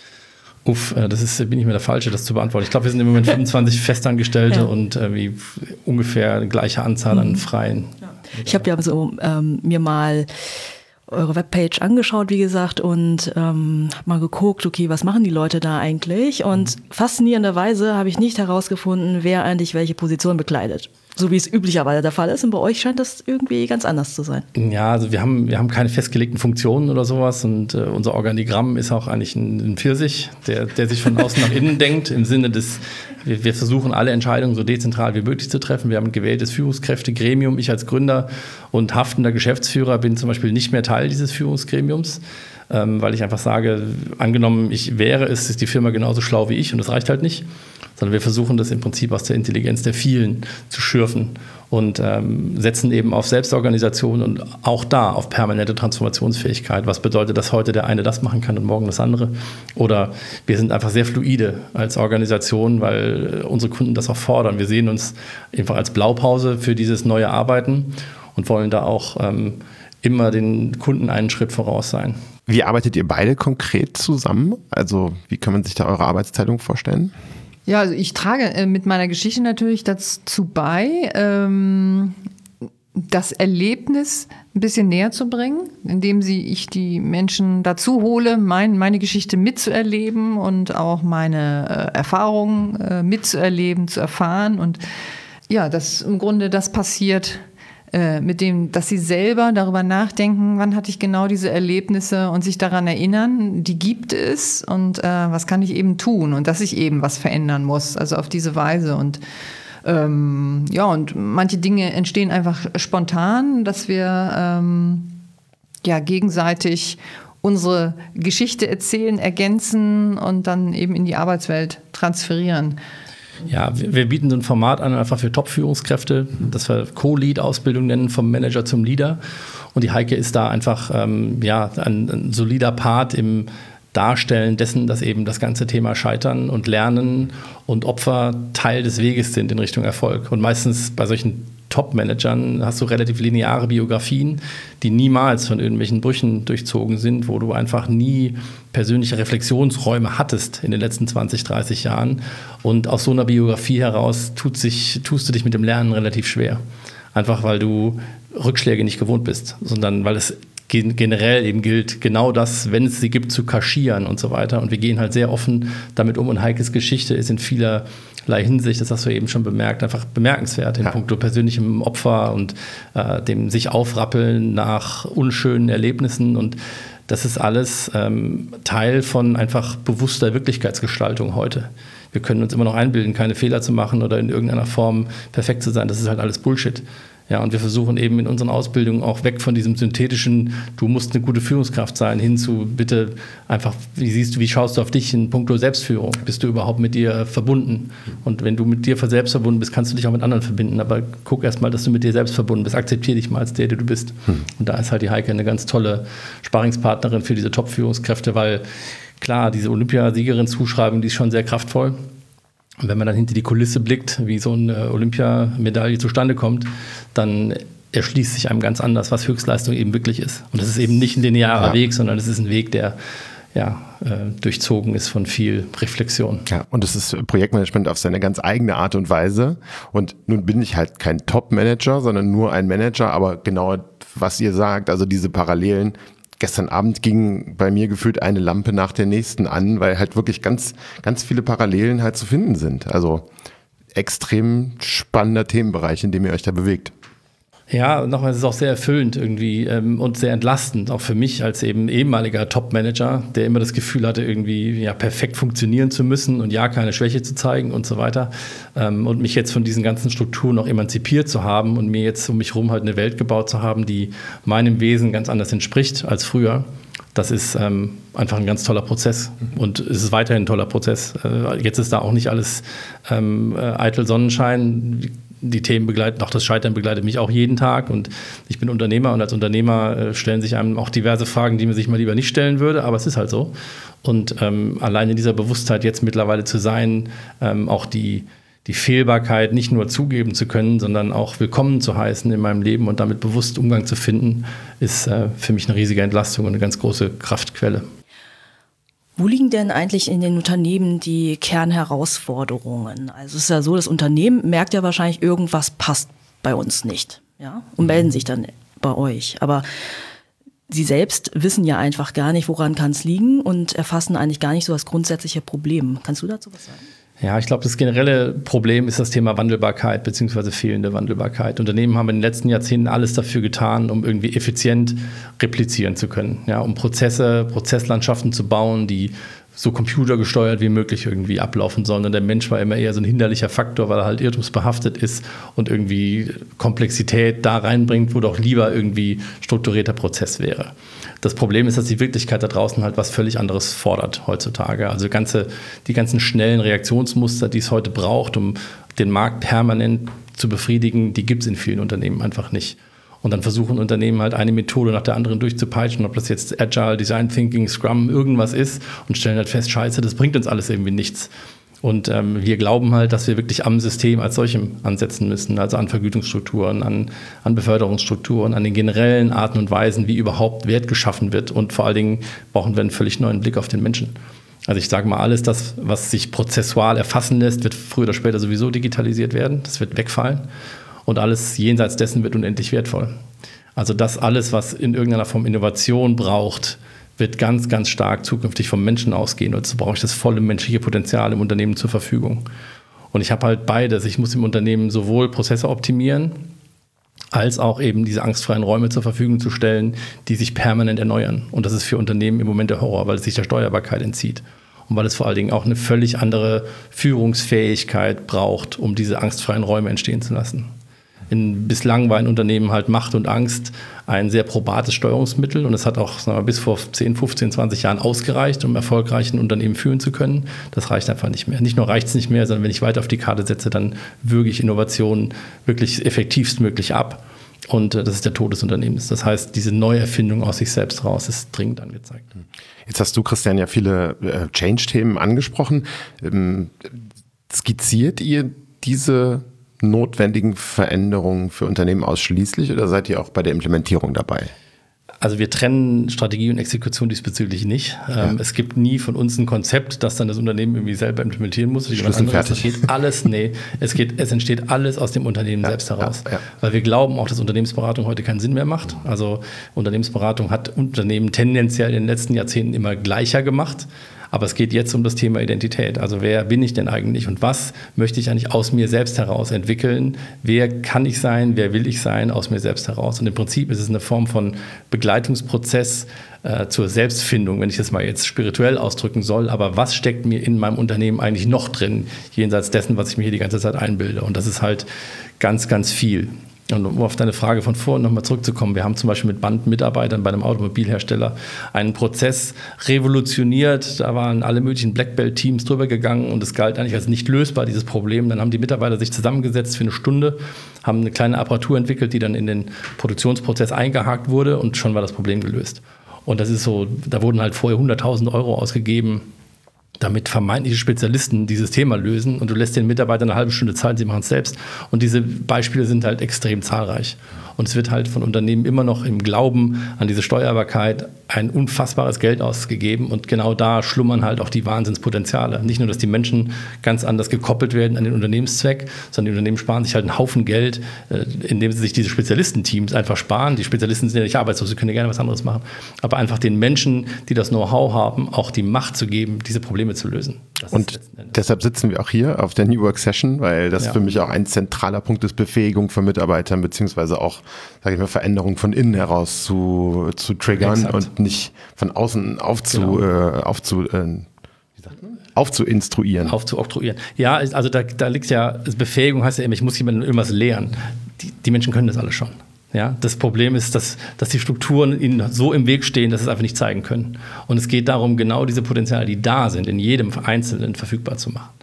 Bin ich mir der Falsche, das zu beantworten. Ich glaube, wir sind im Moment 25 Festangestellte und ungefähr gleiche Anzahl an Freien. Ja. Ich habe ja so mir mal eure Webpage angeschaut, wie gesagt, und habe mal geguckt, okay, was machen die Leute da eigentlich? Und faszinierenderweise habe ich nicht herausgefunden, wer eigentlich welche Position bekleidet. So wie es üblicherweise der Fall ist. Und bei euch scheint das irgendwie ganz anders zu sein. Ja, also wir haben keine festgelegten Funktionen oder sowas. Und unser Organigramm ist auch eigentlich ein Pfirsich, der sich von außen nach innen denkt. Im Sinne des, wir versuchen alle Entscheidungen so dezentral wie möglich zu treffen. Wir haben ein gewähltes Führungskräftegremium. Ich als Gründer und haftender Geschäftsführer bin zum Beispiel nicht mehr Teil dieses Führungsgremiums. Weil ich einfach sage, angenommen, ich wäre es, ist die Firma genauso schlau wie ich und das reicht halt nicht. Sondern wir versuchen das im Prinzip aus der Intelligenz der vielen zu schürfen und setzen eben auf Selbstorganisation und auch da auf permanente Transformationsfähigkeit. Was bedeutet, dass heute der eine das machen kann und morgen das andere? Oder wir sind einfach sehr fluide als Organisation, weil unsere Kunden das auch fordern. Wir sehen uns einfach als Blaupause für dieses neue Arbeiten und wollen da auch immer den Kunden einen Schritt voraus sein. Wie arbeitet ihr beide konkret zusammen? Also wie kann man sich da eure Arbeitsteilung vorstellen? Ja, also ich trage mit meiner Geschichte natürlich dazu bei, das Erlebnis ein bisschen näher zu bringen, indem ich die Menschen dazu hole, meine Geschichte mitzuerleben und auch meine Erfahrungen mitzuerleben, zu erfahren. Und ja, dass im Grunde das passiert, mit dem, dass sie selber darüber nachdenken, wann hatte ich genau diese Erlebnisse und sich daran erinnern, die gibt es und was kann ich eben tun und dass ich eben was verändern muss, also auf diese Weise. Und und manche Dinge entstehen einfach spontan, dass wir gegenseitig unsere Geschichte erzählen, ergänzen und dann eben in die Arbeitswelt transferieren. Ja, wir bieten so ein Format an, einfach für Top-Führungskräfte, das wir Co-Lead-Ausbildung nennen, vom Manager zum Leader. Und die Heike ist da einfach ein solider Part im Darstellen dessen, dass eben das ganze Thema Scheitern und Lernen und Opfer Teil des Weges sind in Richtung Erfolg. Und meistens bei solchen Top-Managern hast du relativ lineare Biografien, die niemals von irgendwelchen Brüchen durchzogen sind, wo du einfach nie persönliche Reflexionsräume hattest in den letzten 20, 30 Jahren. Und aus so einer Biografie heraus tust du dich mit dem Lernen relativ schwer. Einfach weil du Rückschläge nicht gewohnt bist, sondern weil es generell eben gilt, genau das, wenn es sie gibt, zu kaschieren und so weiter. Und wir gehen halt sehr offen damit um. Und Heikes Geschichte ist in vielerlei Hinsicht, das hast du eben schon bemerkt, einfach bemerkenswert in puncto persönlichem Opfer und dem sich aufrappeln nach unschönen Erlebnissen. Und das ist alles Teil von einfach bewusster Wirklichkeitsgestaltung heute. Wir können uns immer noch einbilden, keine Fehler zu machen oder in irgendeiner Form perfekt zu sein. Das ist halt alles Bullshit. Ja, und wir versuchen eben in unseren Ausbildungen auch weg von diesem synthetischen, du musst eine gute Führungskraft sein, hin zu bitte einfach, wie schaust du auf dich in puncto Selbstführung? Bist du überhaupt mit dir verbunden? Und wenn du mit dir selbst verbunden bist, kannst du dich auch mit anderen verbinden. Aber guck erst mal, dass du mit dir selbst verbunden bist. Akzeptier dich mal als der du bist. Und da ist halt die Heike eine ganz tolle Sparringspartnerin für diese Top-Führungskräfte, weil klar, diese Olympiasiegerin-Zuschreibung, die ist schon sehr kraftvoll. Und wenn man dann hinter die Kulisse blickt, wie so eine Olympiamedaille zustande kommt, dann erschließt sich einem ganz anders, was Höchstleistung eben wirklich ist. Und das ist eben nicht ein linearer Weg, sondern es ist ein Weg, der durchzogen ist von viel Reflexion. Ja, und es ist Projektmanagement auf seine ganz eigene Art und Weise. Und nun bin ich halt kein Top-Manager, sondern nur ein Manager, aber genau was ihr sagt, also diese Parallelen. Gestern Abend ging bei mir gefühlt eine Lampe nach der nächsten an, weil halt wirklich ganz, ganz viele Parallelen halt zu finden sind. Also extrem spannender Themenbereich, in dem ihr euch da bewegt. Ja, und nochmal, es ist auch sehr erfüllend irgendwie und sehr entlastend, auch für mich als eben ehemaliger Top-Manager, der immer das Gefühl hatte, irgendwie perfekt funktionieren zu müssen und keine Schwäche zu zeigen und so weiter. Und mich jetzt von diesen ganzen Strukturen auch emanzipiert zu haben und mir jetzt um mich herum halt eine Welt gebaut zu haben, die meinem Wesen ganz anders entspricht als früher. Das ist einfach ein ganz toller Prozess und es ist weiterhin ein toller Prozess. Jetzt ist da auch nicht alles eitel Sonnenschein. Die Themen begleiten, auch das Scheitern begleitet mich auch jeden Tag und ich bin Unternehmer und als Unternehmer stellen sich einem auch diverse Fragen, die man sich mal lieber nicht stellen würde, aber es ist halt so. Und allein in dieser Bewusstheit jetzt mittlerweile zu sein, auch die Fehlbarkeit nicht nur zugeben zu können, sondern auch willkommen zu heißen in meinem Leben und damit bewusst Umgang zu finden, ist für mich eine riesige Entlastung und eine ganz große Kraftquelle. Wo liegen denn eigentlich in den Unternehmen die Kernherausforderungen? Also es ist ja so, das Unternehmen merkt ja wahrscheinlich, irgendwas passt bei uns nicht, ja, und melden sich dann bei euch. Aber sie selbst wissen ja einfach gar nicht, woran kann es liegen und erfassen eigentlich gar nicht so das grundsätzliche Problem. Kannst du dazu was sagen? Ja, ich glaube, das generelle Problem ist das Thema Wandelbarkeit bzw. fehlende Wandelbarkeit. Unternehmen haben in den letzten Jahrzehnten alles dafür getan, um irgendwie effizient replizieren zu können, ja, um Prozesslandschaften zu bauen, die so computergesteuert wie möglich irgendwie ablaufen sollen. Und der Mensch war immer eher so ein hinderlicher Faktor, weil er halt irrtumsbehaftet ist und irgendwie Komplexität da reinbringt, wo doch lieber irgendwie strukturierter Prozess wäre. Das Problem ist, dass die Wirklichkeit da draußen halt was völlig anderes fordert heutzutage. Also die ganzen schnellen Reaktionsmuster, die es heute braucht, um den Markt permanent zu befriedigen, die gibt es in vielen Unternehmen einfach nicht. Und dann versuchen Unternehmen halt eine Methode nach der anderen durchzupeitschen, ob das jetzt Agile, Design Thinking, Scrum, irgendwas ist und stellen halt fest, scheiße, das bringt uns alles irgendwie nichts. Und wir glauben halt, dass wir wirklich am System als solchem ansetzen müssen, also an Vergütungsstrukturen, an Beförderungsstrukturen, an den generellen Arten und Weisen, wie überhaupt Wert geschaffen wird. Und vor allen Dingen brauchen wir einen völlig neuen Blick auf den Menschen. Also ich sage mal, alles das, was sich prozessual erfassen lässt, wird früher oder später sowieso digitalisiert werden. Das wird wegfallen. Und alles jenseits dessen wird unendlich wertvoll. Also das alles, was in irgendeiner Form Innovation braucht, wird ganz, ganz stark zukünftig vom Menschen ausgehen. Und so brauche ich das volle menschliche Potenzial im Unternehmen zur Verfügung. Und ich habe halt beides. Ich muss im Unternehmen sowohl Prozesse optimieren, als auch eben diese angstfreien Räume zur Verfügung zu stellen, die sich permanent erneuern. Und das ist für Unternehmen im Moment der Horror, weil es sich der Steuerbarkeit entzieht. Und weil es vor allen Dingen auch eine völlig andere Führungsfähigkeit braucht, um diese angstfreien Räume entstehen zu lassen. Bislang war in Unternehmen halt Macht und Angst ein sehr probates Steuerungsmittel und es hat auch, sagen wir, bis vor 10, 15, 20 Jahren ausgereicht, um erfolgreich ein Unternehmen führen zu können. Das reicht einfach nicht mehr. Nicht nur reicht es nicht mehr, sondern wenn ich weiter auf die Karte setze, dann würge ich Innovationen wirklich effektivstmöglich ab und das ist der Tod des Unternehmens. Das heißt, diese Neuerfindung aus sich selbst raus ist dringend angezeigt. Jetzt hast du, Christian, ja viele Change-Themen angesprochen. Skizziert ihr diese notwendigen Veränderungen für Unternehmen ausschließlich oder seid ihr auch bei der Implementierung dabei? Also wir trennen Strategie und Exekution diesbezüglich nicht. Ja. Es gibt nie von uns ein Konzept, das dann das Unternehmen irgendwie selber implementieren muss. Es entsteht alles aus dem Unternehmen selbst heraus. Ja. Weil wir glauben auch, dass Unternehmensberatung heute keinen Sinn mehr macht. Also Unternehmensberatung hat Unternehmen tendenziell in den letzten Jahrzehnten immer gleicher gemacht. Aber es geht jetzt um das Thema Identität. Also wer bin ich denn eigentlich und was möchte ich eigentlich aus mir selbst heraus entwickeln? Wer kann ich sein? Wer will ich sein aus mir selbst heraus? Und im Prinzip ist es eine Form von Begleitungsprozess zur Selbstfindung, wenn ich das mal jetzt spirituell ausdrücken soll. Aber was steckt mir in meinem Unternehmen eigentlich noch drin, jenseits dessen, was ich mir hier die ganze Zeit einbilde? Und das ist halt ganz, ganz viel. Und um auf deine Frage von vorhin nochmal zurückzukommen, wir haben zum Beispiel mit Bandmitarbeitern bei einem Automobilhersteller einen Prozess revolutioniert. Da waren alle möglichen Black-Belt-Teams drüber gegangen und es galt eigentlich als nicht lösbar, dieses Problem. Dann haben die Mitarbeiter sich zusammengesetzt für eine Stunde, haben eine kleine Apparatur entwickelt, die dann in den Produktionsprozess eingehakt wurde und schon war das Problem gelöst. Und das ist so, da wurden halt vorher 100.000 Euro ausgegeben, damit vermeintliche Spezialisten dieses Thema lösen und du lässt den Mitarbeitern eine halbe Stunde Zeit, sie machen es selbst. Und diese Beispiele sind halt extrem zahlreich. Und es wird halt von Unternehmen immer noch im Glauben an diese Steuerbarkeit ein unfassbares Geld ausgegeben. Und genau da schlummern halt auch die Wahnsinnspotenziale. Nicht nur, dass die Menschen ganz anders gekoppelt werden an den Unternehmenszweck, sondern die Unternehmen sparen sich halt einen Haufen Geld, indem sie sich diese Spezialistenteams einfach sparen. Die Spezialisten sind ja nicht arbeitslos, sie können ja gerne was anderes machen. Aber einfach den Menschen, die das Know-how haben, auch die Macht zu geben, diese Probleme zu lösen. Und deshalb sitzen wir auch hier auf der New Work Session, weil das für mich auch ein zentraler Punkt ist, Befähigung von Mitarbeitern, beziehungsweise auch, sage ich mal, Veränderung von innen heraus zu triggern. Exakt. Und nicht von außen aufzuinstruieren. Aufzuoktroyieren. Ja, also da liegt ja, Befähigung heißt ja immer, ich muss jemandem irgendwas lehren. Die Menschen können das alle schon. Ja, das Problem ist, dass die Strukturen ihnen so im Weg stehen, dass sie es einfach nicht zeigen können. Und es geht darum, genau diese Potenziale, die da sind, in jedem Einzelnen verfügbar zu machen.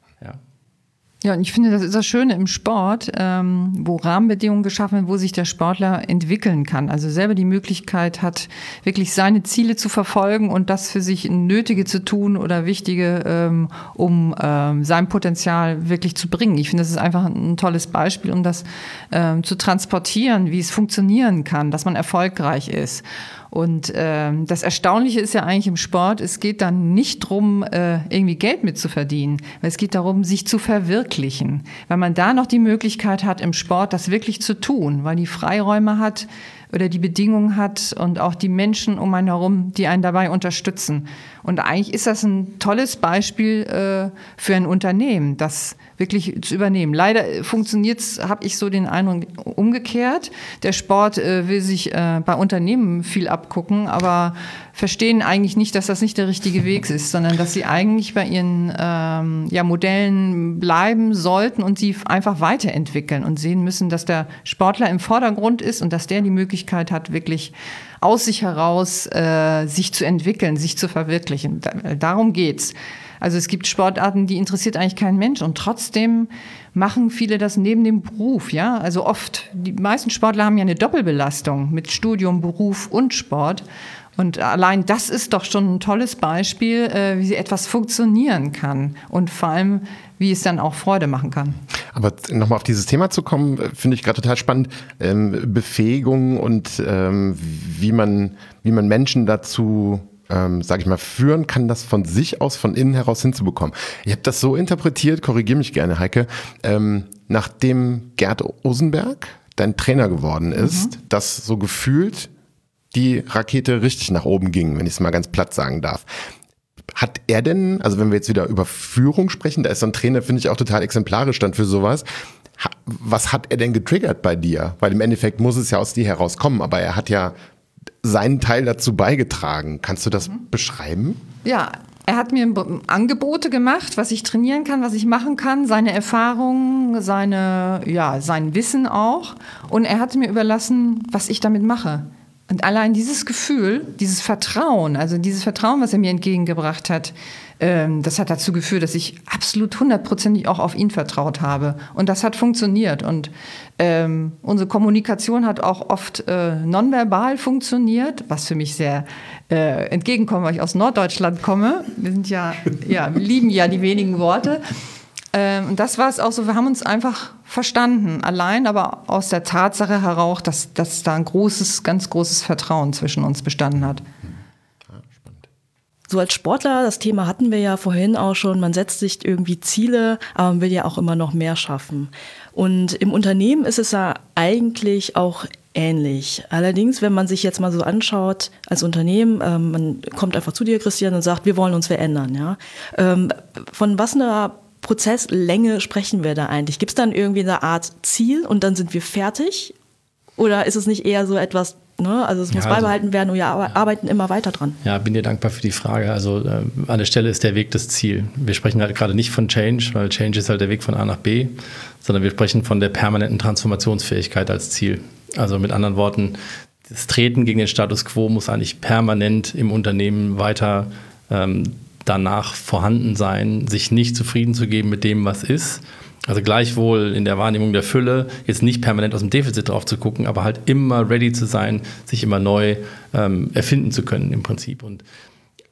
Ja, und ich finde, das ist das Schöne im Sport, wo Rahmenbedingungen geschaffen werden, wo sich der Sportler entwickeln kann. Also selber die Möglichkeit hat, wirklich seine Ziele zu verfolgen und das für sich Nötige zu tun oder Wichtige, um sein Potenzial wirklich zu bringen. Ich finde, das ist einfach ein tolles Beispiel, um das zu transportieren, wie es funktionieren kann, dass man erfolgreich ist. Und das Erstaunliche ist ja eigentlich im Sport, es geht dann nicht darum, irgendwie Geld mitzuverdienen, weil es geht darum, sich zu verwirklichen. Weil man da noch die Möglichkeit hat, im Sport das wirklich zu tun, weil die Freiräume hat oder die Bedingungen hat und auch die Menschen um einen herum, die einen dabei unterstützen. Und eigentlich ist das ein tolles Beispiel für ein Unternehmen, das wirklich zu übernehmen. Leider funktioniert es, habe ich so den Eindruck, umgekehrt. Der Sport will sich bei Unternehmen viel abgucken, aber verstehen eigentlich nicht, dass das nicht der richtige Weg ist, sondern dass sie eigentlich bei ihren Modellen bleiben sollten und sie einfach weiterentwickeln und sehen müssen, dass der Sportler im Vordergrund ist und dass der die Möglichkeit hat, wirklich aus sich heraus sich zu entwickeln, sich zu verwirklichen. Darum geht's. Also es gibt Sportarten, die interessiert eigentlich kein Mensch und trotzdem machen viele das neben dem Beruf, ja. Also oft, die meisten Sportler haben ja eine Doppelbelastung mit Studium, Beruf und Sport. Und allein das ist doch schon ein tolles Beispiel, wie etwas funktionieren kann und vor allem, wie es dann auch Freude machen kann. Aber nochmal auf dieses Thema zu kommen, finde ich gerade total spannend. Befähigung und wie man Menschen dazu sage ich mal, führen kann, das von sich aus, von innen heraus hinzubekommen. Ich habe das so interpretiert, korrigiere mich gerne, Heike, nachdem Gerd Osenberg dein Trainer geworden ist, dass so gefühlt die Rakete richtig nach oben ging, wenn ich es mal ganz platt sagen darf. Hat er denn, also wenn wir jetzt wieder über Führung sprechen, da ist so ein Trainer, finde ich, auch total exemplarisch dann für sowas. Was hat er denn getriggert bei dir? Weil im Endeffekt muss es ja aus dir herauskommen, aber er hat ja seinen Teil dazu beigetragen. Kannst du das beschreiben? Ja, er hat mir Angebote gemacht, was ich trainieren kann, was ich machen kann, seine Erfahrungen, sein Wissen auch. Und er hat mir überlassen, was ich damit mache. Und allein dieses Gefühl, dieses Vertrauen, was er mir entgegengebracht hat, das hat dazu geführt, dass ich absolut 100%ig auch auf ihn vertraut habe. Und das hat funktioniert. Und unsere Kommunikation hat auch oft nonverbal funktioniert, was für mich sehr entgegenkommt, weil ich aus Norddeutschland komme. Wir lieben ja die wenigen Worte. Und das war es auch so, wir haben uns einfach verstanden, allein aber aus der Tatsache heraus, dass da ein ganz großes Vertrauen zwischen uns bestanden hat. So als Sportler, das Thema hatten wir ja vorhin auch schon, man setzt sich irgendwie Ziele, aber man will ja auch immer noch mehr schaffen. Und im Unternehmen ist es ja eigentlich auch ähnlich. Allerdings, wenn man sich jetzt mal so anschaut als Unternehmen, man kommt einfach zu dir, Christian, und sagt, wir wollen uns verändern. Ja? Von was einer Prozesslänge sprechen wir da eigentlich? Gibt es dann irgendwie eine Art Ziel und dann sind wir fertig? Oder ist es nicht eher so etwas, also es muss beibehalten werden und wir arbeiten immer weiter dran? Ja, bin dir dankbar für die Frage. Also an der Stelle ist der Weg das Ziel. Wir sprechen halt gerade nicht von Change, weil Change ist halt der Weg von A nach B, sondern wir sprechen von der permanenten Transformationsfähigkeit als Ziel. Also mit anderen Worten, das Treten gegen den Status Quo muss eigentlich permanent im Unternehmen weiter danach vorhanden sein, sich nicht zufrieden zu geben mit dem, was ist. Also gleichwohl in der Wahrnehmung der Fülle, jetzt nicht permanent aus dem Defizit drauf zu gucken, aber halt immer ready zu sein, sich immer neu erfinden zu können im Prinzip. Und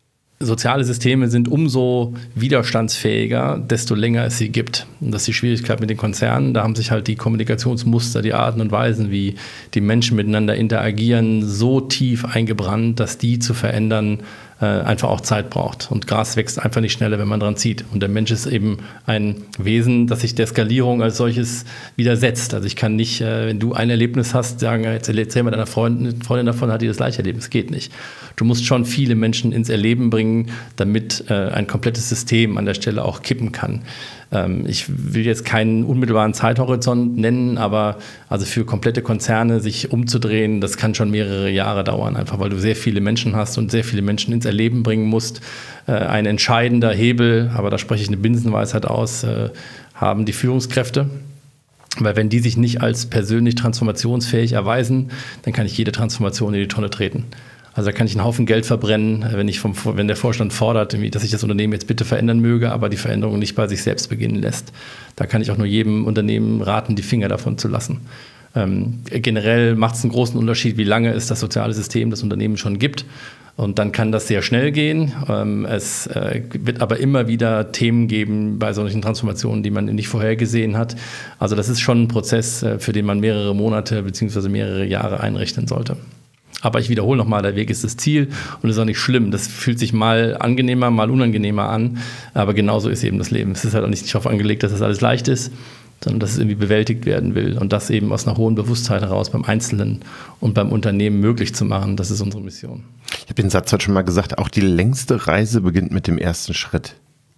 soziale Systeme sind umso widerstandsfähiger, desto länger es sie gibt. Und das ist die Schwierigkeit mit den Konzernen. Da haben sich halt die Kommunikationsmuster, die Arten und Weisen, wie die Menschen miteinander interagieren, so tief eingebrannt, dass die zu verändern einfach auch Zeit braucht. Und Gras wächst einfach nicht schneller, wenn man dran zieht. Und der Mensch ist eben ein Wesen, das sich der Skalierung als solches widersetzt. Also ich kann nicht, wenn du ein Erlebnis hast, sagen, jetzt erzähl mal deiner Freundin davon, hat die das gleiche Erlebnis. Geht nicht. Du musst schon viele Menschen ins Erleben bringen, damit ein komplettes System an der Stelle auch kippen kann. Ich will jetzt keinen unmittelbaren Zeithorizont nennen, aber also für komplette Konzerne sich umzudrehen, das kann schon mehrere Jahre dauern, einfach weil du sehr viele Menschen hast und sehr viele Menschen ins Erleben bringen musst. Ein entscheidender Hebel, aber da spreche ich eine Binsenweisheit aus, haben die Führungskräfte. Weil wenn die sich nicht als persönlich transformationsfähig erweisen, dann kann ich jede Transformation in die Tonne treten. Also da kann ich einen Haufen Geld verbrennen, wenn der Vorstand fordert, dass sich das Unternehmen jetzt bitte verändern möge, aber die Veränderung nicht bei sich selbst beginnen lässt. Da kann ich auch nur jedem Unternehmen raten, die Finger davon zu lassen. Generell macht es einen großen Unterschied, wie lange es das soziale System des Unternehmens schon gibt. Und dann kann das sehr schnell gehen. Es wird aber immer wieder Themen geben bei solchen Transformationen, die man nicht vorhergesehen hat. Also das ist schon ein Prozess, für den man mehrere Monate bzw. mehrere Jahre einrechnen sollte. Aber ich wiederhole nochmal, der Weg ist das Ziel und das ist auch nicht schlimm. Das fühlt sich mal angenehmer, mal unangenehmer an. Aber genauso ist eben das Leben. Es ist halt auch nicht darauf angelegt, dass das alles leicht ist, sondern dass es irgendwie bewältigt werden will. Und das eben aus einer hohen Bewusstheit heraus beim Einzelnen und beim Unternehmen möglich zu machen, das ist unsere Mission. Ich habe den Satz heute schon mal gesagt, auch die längste Reise beginnt mit dem ersten Schritt.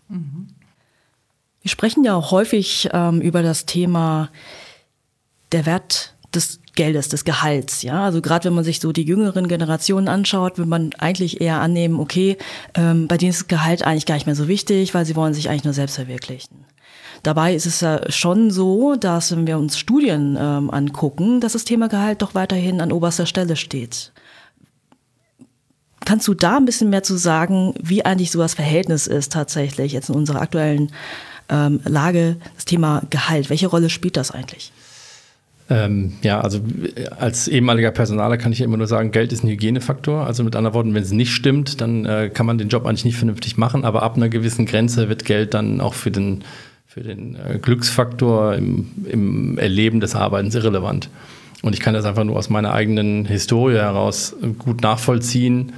Wir sprechen ja auch häufig über das Thema der Wert des Geldes, des Gehalts. Ja? Also gerade wenn man sich so die jüngeren Generationen anschaut, will man eigentlich eher annehmen, okay, bei denen ist das Gehalt eigentlich gar nicht mehr so wichtig, weil sie wollen sich eigentlich nur selbst verwirklichen. Dabei ist es ja schon so, dass wenn wir uns Studien angucken, dass das Thema Gehalt doch weiterhin an oberster Stelle steht. Kannst du da ein bisschen mehr zu sagen, wie eigentlich so das Verhältnis ist tatsächlich jetzt in unserer aktuellen Lage, das Thema Gehalt? Welche Rolle spielt das eigentlich? Ja, also als ehemaliger Personaler kann ich ja immer nur sagen, Geld ist ein Hygienefaktor. Also mit anderen Worten, wenn es nicht stimmt, dann kann man den Job eigentlich nicht vernünftig machen. Aber ab einer gewissen Grenze wird Geld dann auch für den Glücksfaktor im Erleben des Arbeitens irrelevant. Und ich kann das einfach nur aus meiner eigenen Historie heraus gut nachvollziehen,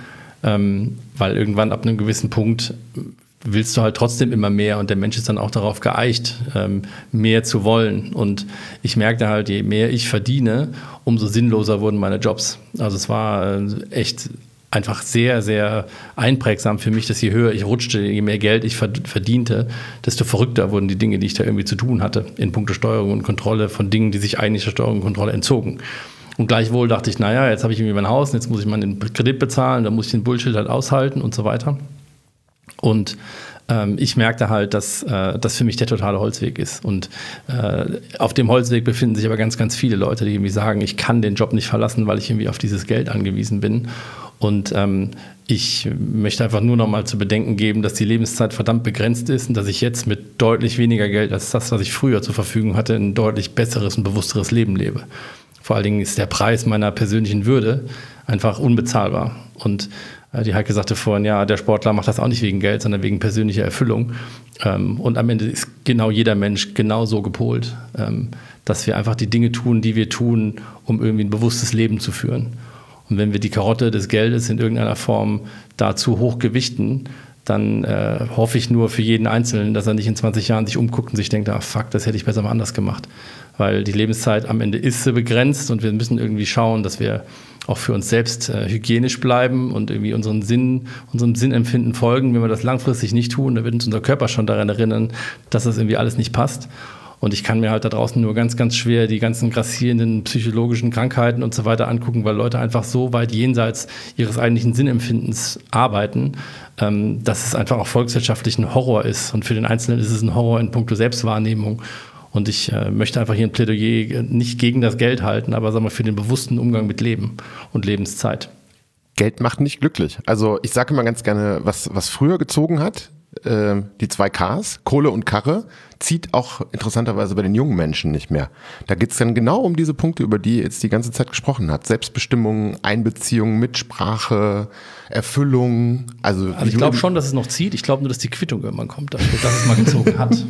weil irgendwann ab einem gewissen Punkt willst du halt trotzdem immer mehr und der Mensch ist dann auch darauf geeicht, mehr zu wollen. Und ich merkte halt, je mehr ich verdiene, umso sinnloser wurden meine Jobs. Also es war echt einfach sehr, sehr einprägsam für mich, dass je höher ich rutschte, je mehr Geld ich verdiente, desto verrückter wurden die Dinge, die ich da irgendwie zu tun hatte, in puncto Steuerung und Kontrolle von Dingen, die sich eigentlich der Steuerung und Kontrolle entzogen. Und gleichwohl dachte ich, naja, jetzt habe ich irgendwie mein Haus, jetzt muss ich mal den Kredit bezahlen, dann muss ich den Bullshit halt aushalten und so weiter. Und ich merkte halt, dass das für mich der totale Holzweg ist. Und auf dem Holzweg befinden sich aber ganz, ganz viele Leute, die irgendwie sagen, ich kann den Job nicht verlassen, weil ich irgendwie auf dieses Geld angewiesen bin. Und ich möchte einfach nur noch mal zu bedenken geben, dass die Lebenszeit verdammt begrenzt ist und dass ich jetzt mit deutlich weniger Geld als das, was ich früher zur Verfügung hatte, ein deutlich besseres und bewussteres Leben lebe. Vor allen Dingen ist der Preis meiner persönlichen Würde einfach unbezahlbar. Und die Heike sagte vorhin, ja, der Sportler macht das auch nicht wegen Geld, sondern wegen persönlicher Erfüllung. Und am Ende ist genau jeder Mensch genau so gepolt, dass wir einfach die Dinge tun, die wir tun, um irgendwie ein bewusstes Leben zu führen. Und wenn wir die Karotte des Geldes in irgendeiner Form dazu hoch gewichten, dann hoffe ich nur für jeden Einzelnen, dass er nicht in 20 Jahren sich umguckt und sich denkt, ah fuck, das hätte ich besser mal anders gemacht. Weil die Lebenszeit am Ende ist so begrenzt und wir müssen irgendwie schauen, dass wir auch für uns selbst hygienisch bleiben und irgendwie unserem Sinnempfinden folgen. Wenn wir das langfristig nicht tun, dann wird uns unser Körper schon daran erinnern, dass das irgendwie alles nicht passt. Und ich kann mir halt da draußen nur ganz, ganz schwer die ganzen grassierenden psychologischen Krankheiten und so weiter angucken, weil Leute einfach so weit jenseits ihres eigentlichen Sinnempfindens arbeiten, dass es einfach auch volkswirtschaftlich ein Horror ist. Und für den Einzelnen ist es ein Horror in puncto Selbstwahrnehmung. Und ich möchte einfach hier ein Plädoyer nicht gegen das Geld halten, aber sagen wir für den bewussten Umgang mit Leben und Lebenszeit. Geld macht nicht glücklich. Also ich sage immer ganz gerne, was früher gezogen hat, die 2 Ks, Kohle und Karre, zieht auch interessanterweise bei den jungen Menschen nicht mehr. Da geht es dann genau um diese Punkte, über die jetzt die ganze Zeit gesprochen hat. Selbstbestimmung, Einbeziehung, Mitsprache, Erfüllung. Also ich glaube schon, dass es noch zieht. Ich glaube nur, dass die Quittung irgendwann kommt, dass es mal gezogen hat.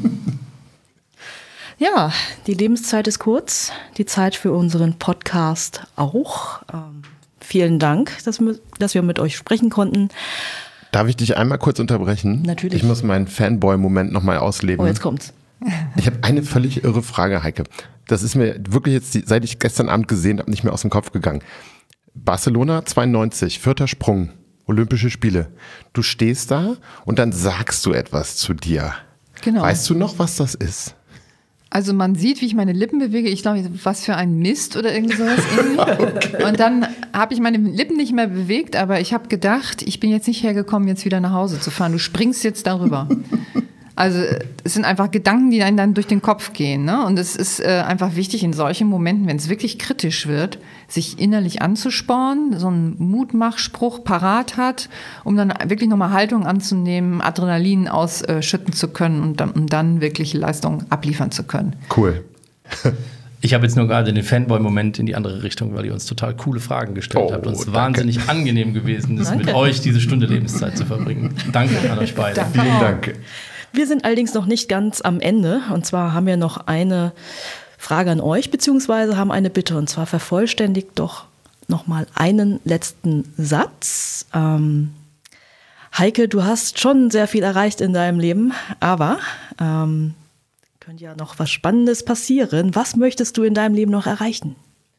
Ja, die Lebenszeit ist kurz, die Zeit für unseren Podcast auch. Vielen Dank, dass wir mit euch sprechen konnten. Darf ich dich einmal kurz unterbrechen? Natürlich. Ich muss meinen Fanboy-Moment nochmal ausleben. Oh, jetzt kommt's. Ich habe eine völlig irre Frage, Heike. Das ist mir wirklich jetzt, seit ich gestern Abend gesehen habe, nicht mehr aus dem Kopf gegangen. Barcelona 92, 4. Sprung, Olympische Spiele. Du stehst da und dann sagst du etwas zu dir. Genau. Weißt du noch, was das ist? Also man sieht, wie ich meine Lippen bewege. Ich glaube, was für ein Mist oder irgendwie sowas. Okay. Und dann habe ich meine Lippen nicht mehr bewegt, aber ich habe gedacht, ich bin jetzt nicht hergekommen, jetzt wieder nach Hause zu fahren. Du springst jetzt darüber. Also es sind einfach Gedanken, die einem dann durch den Kopf gehen. Ne? Und es ist einfach wichtig in solchen Momenten, wenn es wirklich kritisch wird, sich innerlich anzuspornen, so einen Mutmachspruch parat hat, um dann wirklich nochmal Haltung anzunehmen, Adrenalin ausschütten zu können und um dann wirklich Leistung abliefern zu können. Cool. Ich habe jetzt nur gerade den Fanboy-Moment in die andere Richtung, weil ihr uns total coole Fragen gestellt habt und es wahnsinnig angenehm gewesen ist, mit euch diese Stunde Lebenszeit zu verbringen. Danke an euch beide. Vielen Dank. Wir sind allerdings noch nicht ganz am Ende. Und zwar haben wir noch eine Frage an euch, beziehungsweise haben eine Bitte. Und zwar vervollständigt doch noch mal einen letzten Satz. Heike, du hast schon sehr viel erreicht in deinem Leben, aber könnte ja noch was Spannendes passieren. Was möchtest du in deinem Leben noch erreichen?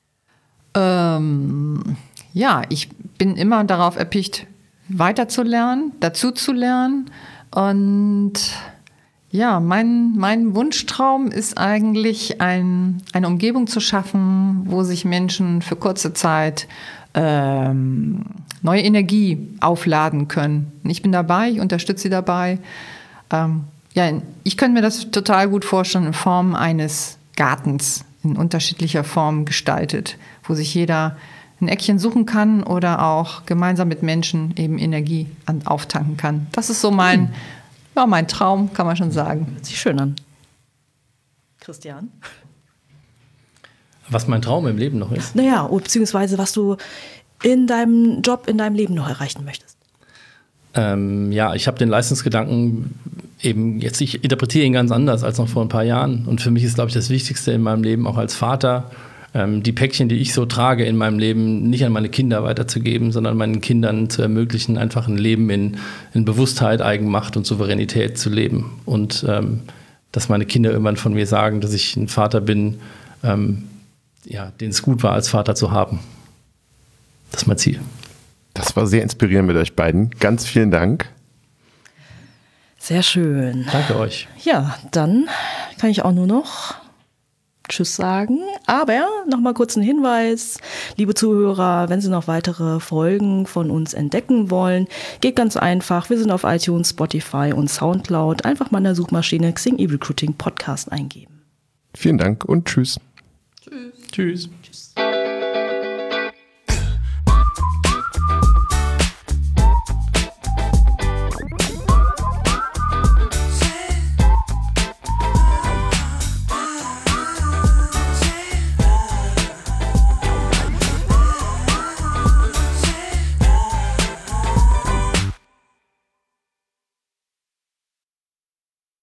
Ja, ich bin immer darauf erpicht, weiterzulernen, dazuzulernen. Und ja, mein Wunschtraum ist eigentlich, eine Umgebung zu schaffen, wo sich Menschen für kurze Zeit neue Energie aufladen können. Ich bin dabei, ich unterstütze sie dabei. Ja, ich könnte mir das total gut vorstellen in Form eines Gartens, in unterschiedlicher Form gestaltet, wo sich jeder ein Eckchen suchen kann oder auch gemeinsam mit Menschen eben Energie auftanken kann. Das ist so mein Traum, kann man schon sagen. Hört sich schön an. Christian? Was mein Traum im Leben noch ist? Naja, beziehungsweise was du in deinem Job, in deinem Leben noch erreichen möchtest. Ja, ich habe den Leistungsgedanken eben jetzt, ich interpretiere ihn ganz anders als noch vor ein paar Jahren. Und für mich ist, glaube ich, das Wichtigste in meinem Leben, auch als Vater, die Päckchen, die ich so trage in meinem Leben, nicht an meine Kinder weiterzugeben, sondern meinen Kindern zu ermöglichen, einfach ein Leben in Bewusstheit, Eigenmacht und Souveränität zu leben. Und dass meine Kinder irgendwann von mir sagen, dass ich ein Vater bin, den es gut war, als Vater zu haben. Das ist mein Ziel. Das war sehr inspirierend mit euch beiden. Ganz vielen Dank. Sehr schön. Danke euch. Ja, dann kann ich auch nur noch Tschüss sagen. Aber nochmal kurz ein Hinweis, liebe Zuhörer, wenn Sie noch weitere Folgen von uns entdecken wollen, geht ganz einfach. Wir sind auf iTunes, Spotify und Soundcloud. Einfach mal in der Suchmaschine Xing eRecruiting Podcast eingeben. Vielen Dank und tschüss. Tschüss. Tschüss.